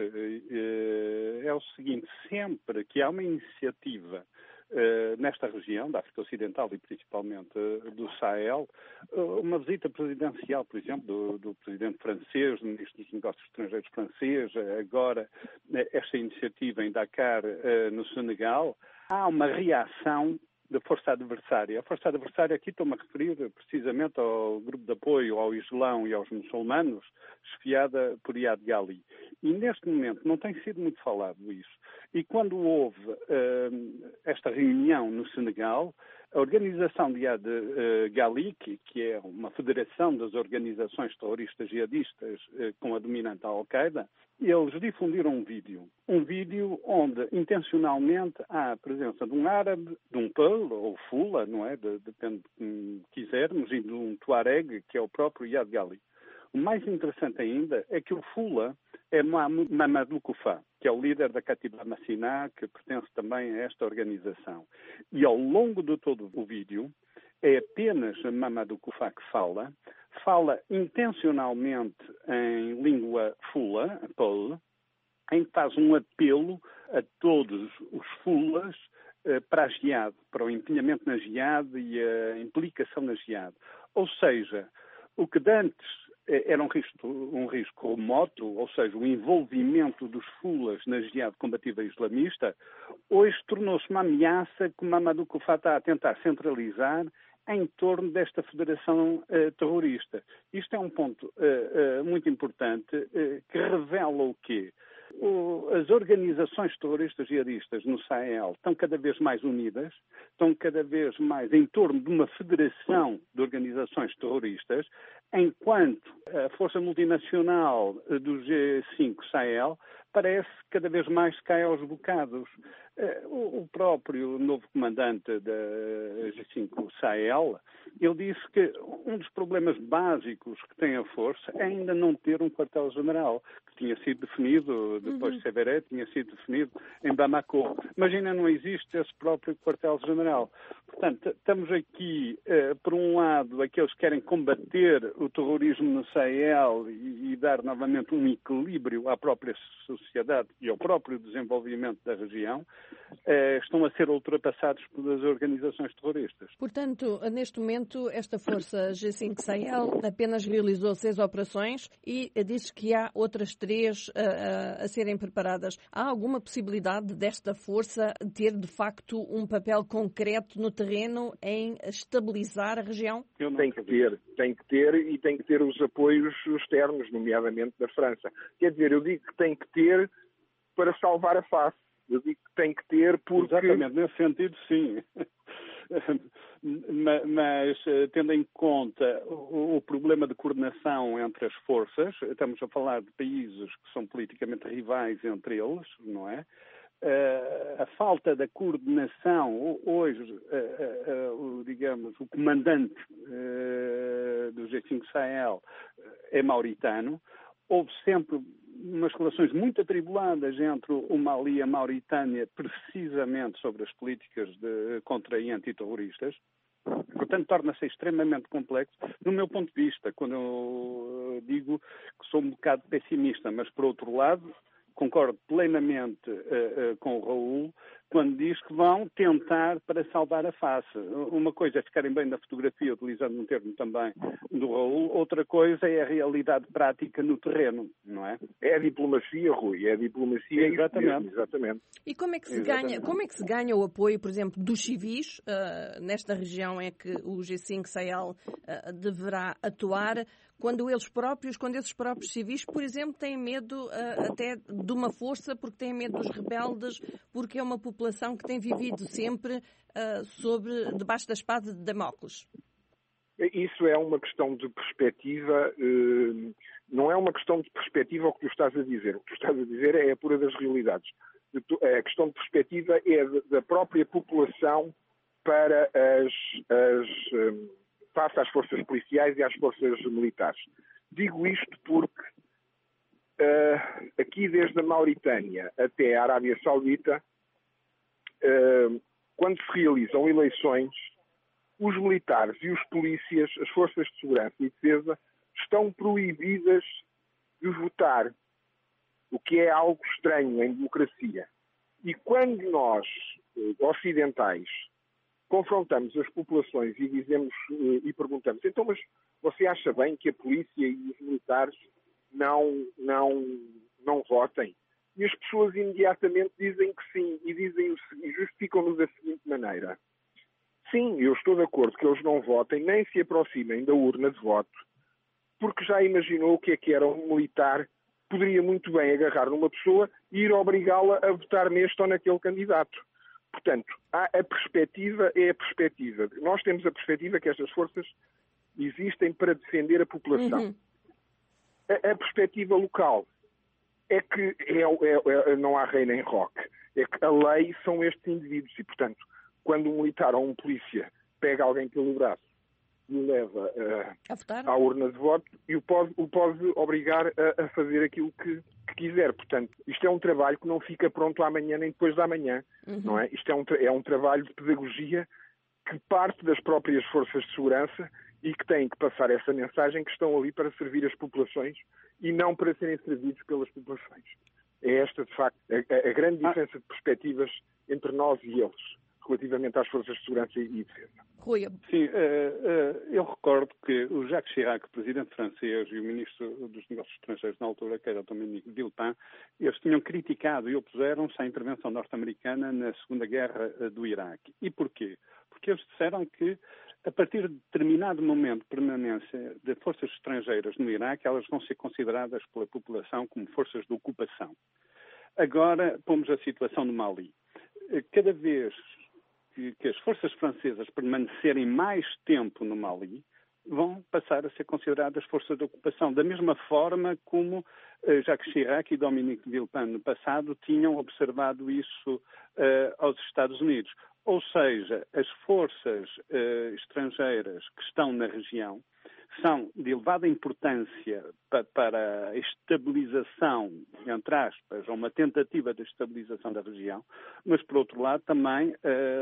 é o seguinte: sempre que há uma iniciativa nesta região, da África Ocidental e principalmente do Sahel, uma visita presidencial, por exemplo, do presidente francês, do ministro dos Negócios Estrangeiros francês, agora esta iniciativa em Dakar, no Senegal, há uma reação da força adversária. A força adversária, aqui estou-me a referir precisamente ao grupo de apoio ao Islão e aos muçulmanos, chefiada por Iyad Ghali. E neste momento não tem sido muito falado isso. E quando houve esta reunião no Senegal, a organização de Iyad Ghali, que é uma federação das organizações terroristas jihadistas com a dominante Al-Qaeda, eles difundiram um vídeo onde intencionalmente há a presença de um árabe, de um Peul ou Fula, não é? Depende de como quisermos, e de um Tuareg, que é o próprio Iyad Ghali. O mais interessante ainda é que o Fula é Mamadou Koufa, que é o líder da Katiba Massina, que pertence também a esta organização. E ao longo de todo o vídeo, é apenas Mamadou Koufa que fala intencionalmente em língua Fula, Peul, em que faz um apelo a todos os Fulas para a Jihad, para o empenhamento na Jihad e a implicação na Jihad. Ou seja, o que antes era um risco remoto, ou seja, o envolvimento dos Fulas na Jihad combativa islamista, hoje tornou-se uma ameaça que Mamadou Koufa está a tentar centralizar em torno desta federação terrorista. Isto é um ponto muito importante que revela o quê? As organizações terroristas jihadistas no Sahel estão cada vez mais unidas, estão cada vez mais em torno de uma federação de organizações terroristas, enquanto a força multinacional do G5 Sahel parece cada vez mais cai aos bocados. O próprio novo comandante da G5 Sahel, ele disse que um dos problemas básicos que tem a força é ainda não ter um quartel-general, que tinha sido definido, depois de Sévéré, tinha sido definido em Bamako. Mas ainda não existe esse próprio quartel-general. Portanto, estamos aqui, por um lado, aqueles que querem combater o terrorismo no Sahel e dar novamente um equilíbrio à própria sociedade e ao próprio desenvolvimento da região, estão a ser ultrapassados pelas organizações terroristas. Portanto, neste momento, esta força G5 Sahel apenas realizou 6 operações e diz que há outras 3 a serem preparadas. Há alguma possibilidade desta força ter, de facto, um papel concreto no terreno em estabilizar a região? Tem que ter e tem que ter os apoios externos, nomeadamente da França. Quer dizer, eu digo que tem que ter para salvar a face. Eu digo que tem que ter porque... Exatamente, nesse sentido, sim. Mas, tendo em conta o problema de coordenação entre as forças, estamos a falar de países que são politicamente rivais entre eles, não é? A falta da coordenação, hoje, digamos, o comandante do G5 Sahel é mauritano. Houve sempre umas relações muito atribuladas entre o Mali e a Mauritânia, precisamente sobre as políticas contra antiterroristas. Portanto, torna-se extremamente complexo. No meu ponto de vista, quando eu digo que sou um bocado pessimista, mas, por outro lado, concordo plenamente com o Raul quando diz que vão tentar para salvar a face. Uma coisa é ficarem bem na fotografia, utilizando um termo também do Raul, outra coisa é a realidade prática no terreno, não é? É a diplomacia, Rui, é a diplomacia. Exatamente. E como é que se ganha o apoio, por exemplo, dos civis, nesta região é que o G5 Sahel deverá atuar, quando esses próprios civis, por exemplo, têm medo até de uma força, porque têm medo dos rebeldes, porque é uma população que tem vivido sempre debaixo da espada de Damocles? Isso é uma questão de perspectiva, não é uma questão de perspectiva o que tu estás a dizer. O que tu estás a dizer é a pura das realidades. A questão de perspectiva é da própria população para face às forças policiais e às forças militares. Digo isto porque aqui desde a Mauritânia até a Arábia Saudita, quando se realizam eleições, os militares e os polícias, as forças de segurança e defesa, estão proibidas de votar, o que é algo estranho em democracia. E quando nós, ocidentais, confrontamos as populações e dizemos e perguntamos, então, mas você acha bem que a polícia e os militares não votem? E as pessoas imediatamente dizem que sim e justificam-nos da seguinte maneira. Sim, eu estou de acordo que eles não votem, nem se aproximem da urna de voto, porque já imaginou o que era um militar, poderia muito bem agarrar numa pessoa e ir obrigá-la a votar neste ou naquele candidato. Portanto, a perspectiva é a perspectiva. Nós temos a perspectiva que estas forças existem para defender a população. Uhum. A perspectiva local é que não há rei nem roque. É que a lei são estes indivíduos e, portanto, quando um militar ou um polícia pega alguém pelo braço e o leva à urna de voto e o pode obrigar a fazer aquilo que quiser. Portanto, isto é um trabalho que não fica pronto amanhã nem depois da manhã. Uhum. Não é? Isto é um trabalho de pedagogia que parte das próprias forças de segurança e que têm que passar essa mensagem que estão ali para servir as populações e não para serem servidos pelas populações. É esta, de facto, a grande diferença de perspectivas entre nós e eles, relativamente às forças de segurança e defesa. Rui. Sim, eu recordo que o Jacques Chirac, presidente francês, e o ministro dos Negócios Estrangeiros na altura, que era Dominique Villepin, eles tinham criticado e opuseram-se à intervenção norte-americana na Segunda Guerra do Iraque. E porquê? Porque eles disseram que, a partir de determinado momento de permanência de forças estrangeiras no Iraque, elas vão ser consideradas pela população como forças de ocupação. Agora, pomos a situação no Mali. Cada vez que as forças francesas permanecerem mais tempo no Mali, vão passar a ser consideradas forças de ocupação, da mesma forma como Jacques Chirac e Dominique Villepin no passado tinham observado isso aos Estados Unidos. Ou seja, as forças estrangeiras que estão na região são de elevada importância para a estabilização, entre aspas, ou uma tentativa de estabilização da região, mas, por outro lado, também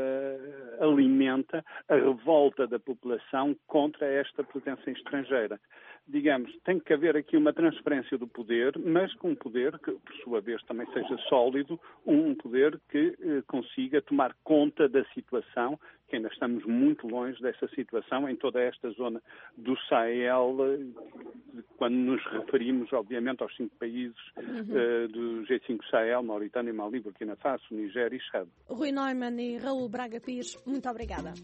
alimenta a revolta da população contra esta presença estrangeira. Digamos, tem que haver aqui uma transferência do poder, mas com um poder que, por sua vez, também seja sólido, um poder que consiga tomar conta da situação, que ainda estamos muito longe dessa situação em toda esta zona do Sahel, quando nos referimos, obviamente, aos 5 países do G5 Sahel, Mauritânia, Mali, Burkina Faso, Nigéria e Chad. Rui Neumann e Raul Braga Pires, muito obrigada.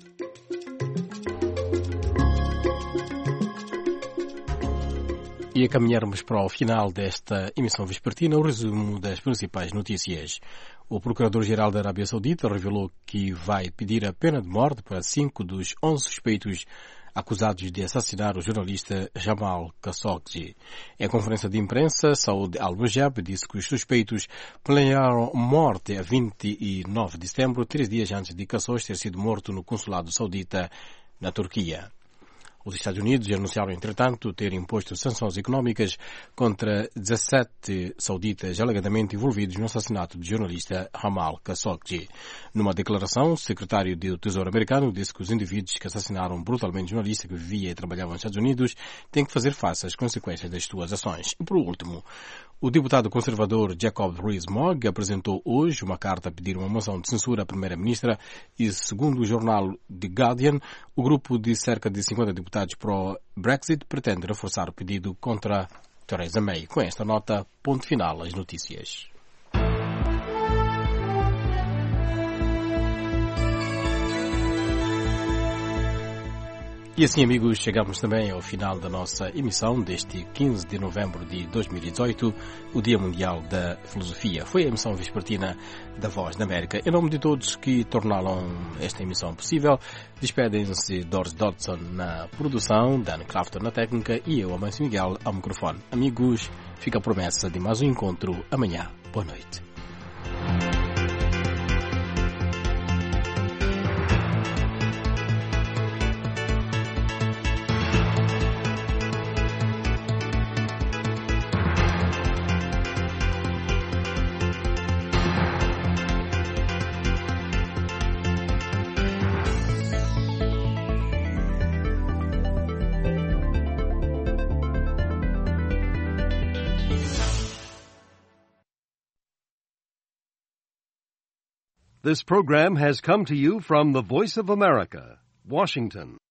E a caminharmos para o final desta emissão vespertina, o resumo das principais notícias. O Procurador-Geral da Arábia Saudita revelou que vai pedir a pena de morte para 5 dos 11 suspeitos acusados de assassinar o jornalista Jamal Khashoggi. Em conferência de imprensa, Saud al-Mujab disse que os suspeitos planearam morte a 29 de setembro, 3 dias antes de Khashoggi ter sido morto no consulado saudita na Turquia. Os Estados Unidos anunciaram, entretanto, ter imposto sanções económicas contra 17 sauditas alegadamente envolvidos no assassinato do jornalista Jamal Khashoggi. Numa declaração, o secretário do Tesouro americano disse que os indivíduos que assassinaram brutalmente o jornalista que vivia e trabalhava nos Estados Unidos têm que fazer face às consequências das suas ações. E, por último, o deputado conservador Jacob Rees-Mogg apresentou hoje uma carta a pedir uma moção de censura à primeira-ministra e, segundo o jornal The Guardian, o grupo de cerca de 50 deputados pró-Brexit pretende reforçar o pedido contra Theresa May. Com esta nota, ponto final às notícias. E assim, amigos, chegamos também ao final da nossa emissão deste 15 de novembro de 2018, o Dia Mundial da Filosofia. Foi a emissão vespertina da Voz da América. Em nome de todos que tornaram esta emissão possível, despedem-se Doris Dodson na produção, Dan Crafton na técnica e eu, Amancio Miguel, ao microfone. Amigos, fica a promessa de mais um encontro amanhã. Boa noite. This program has come to you from the Voice of America, Washington.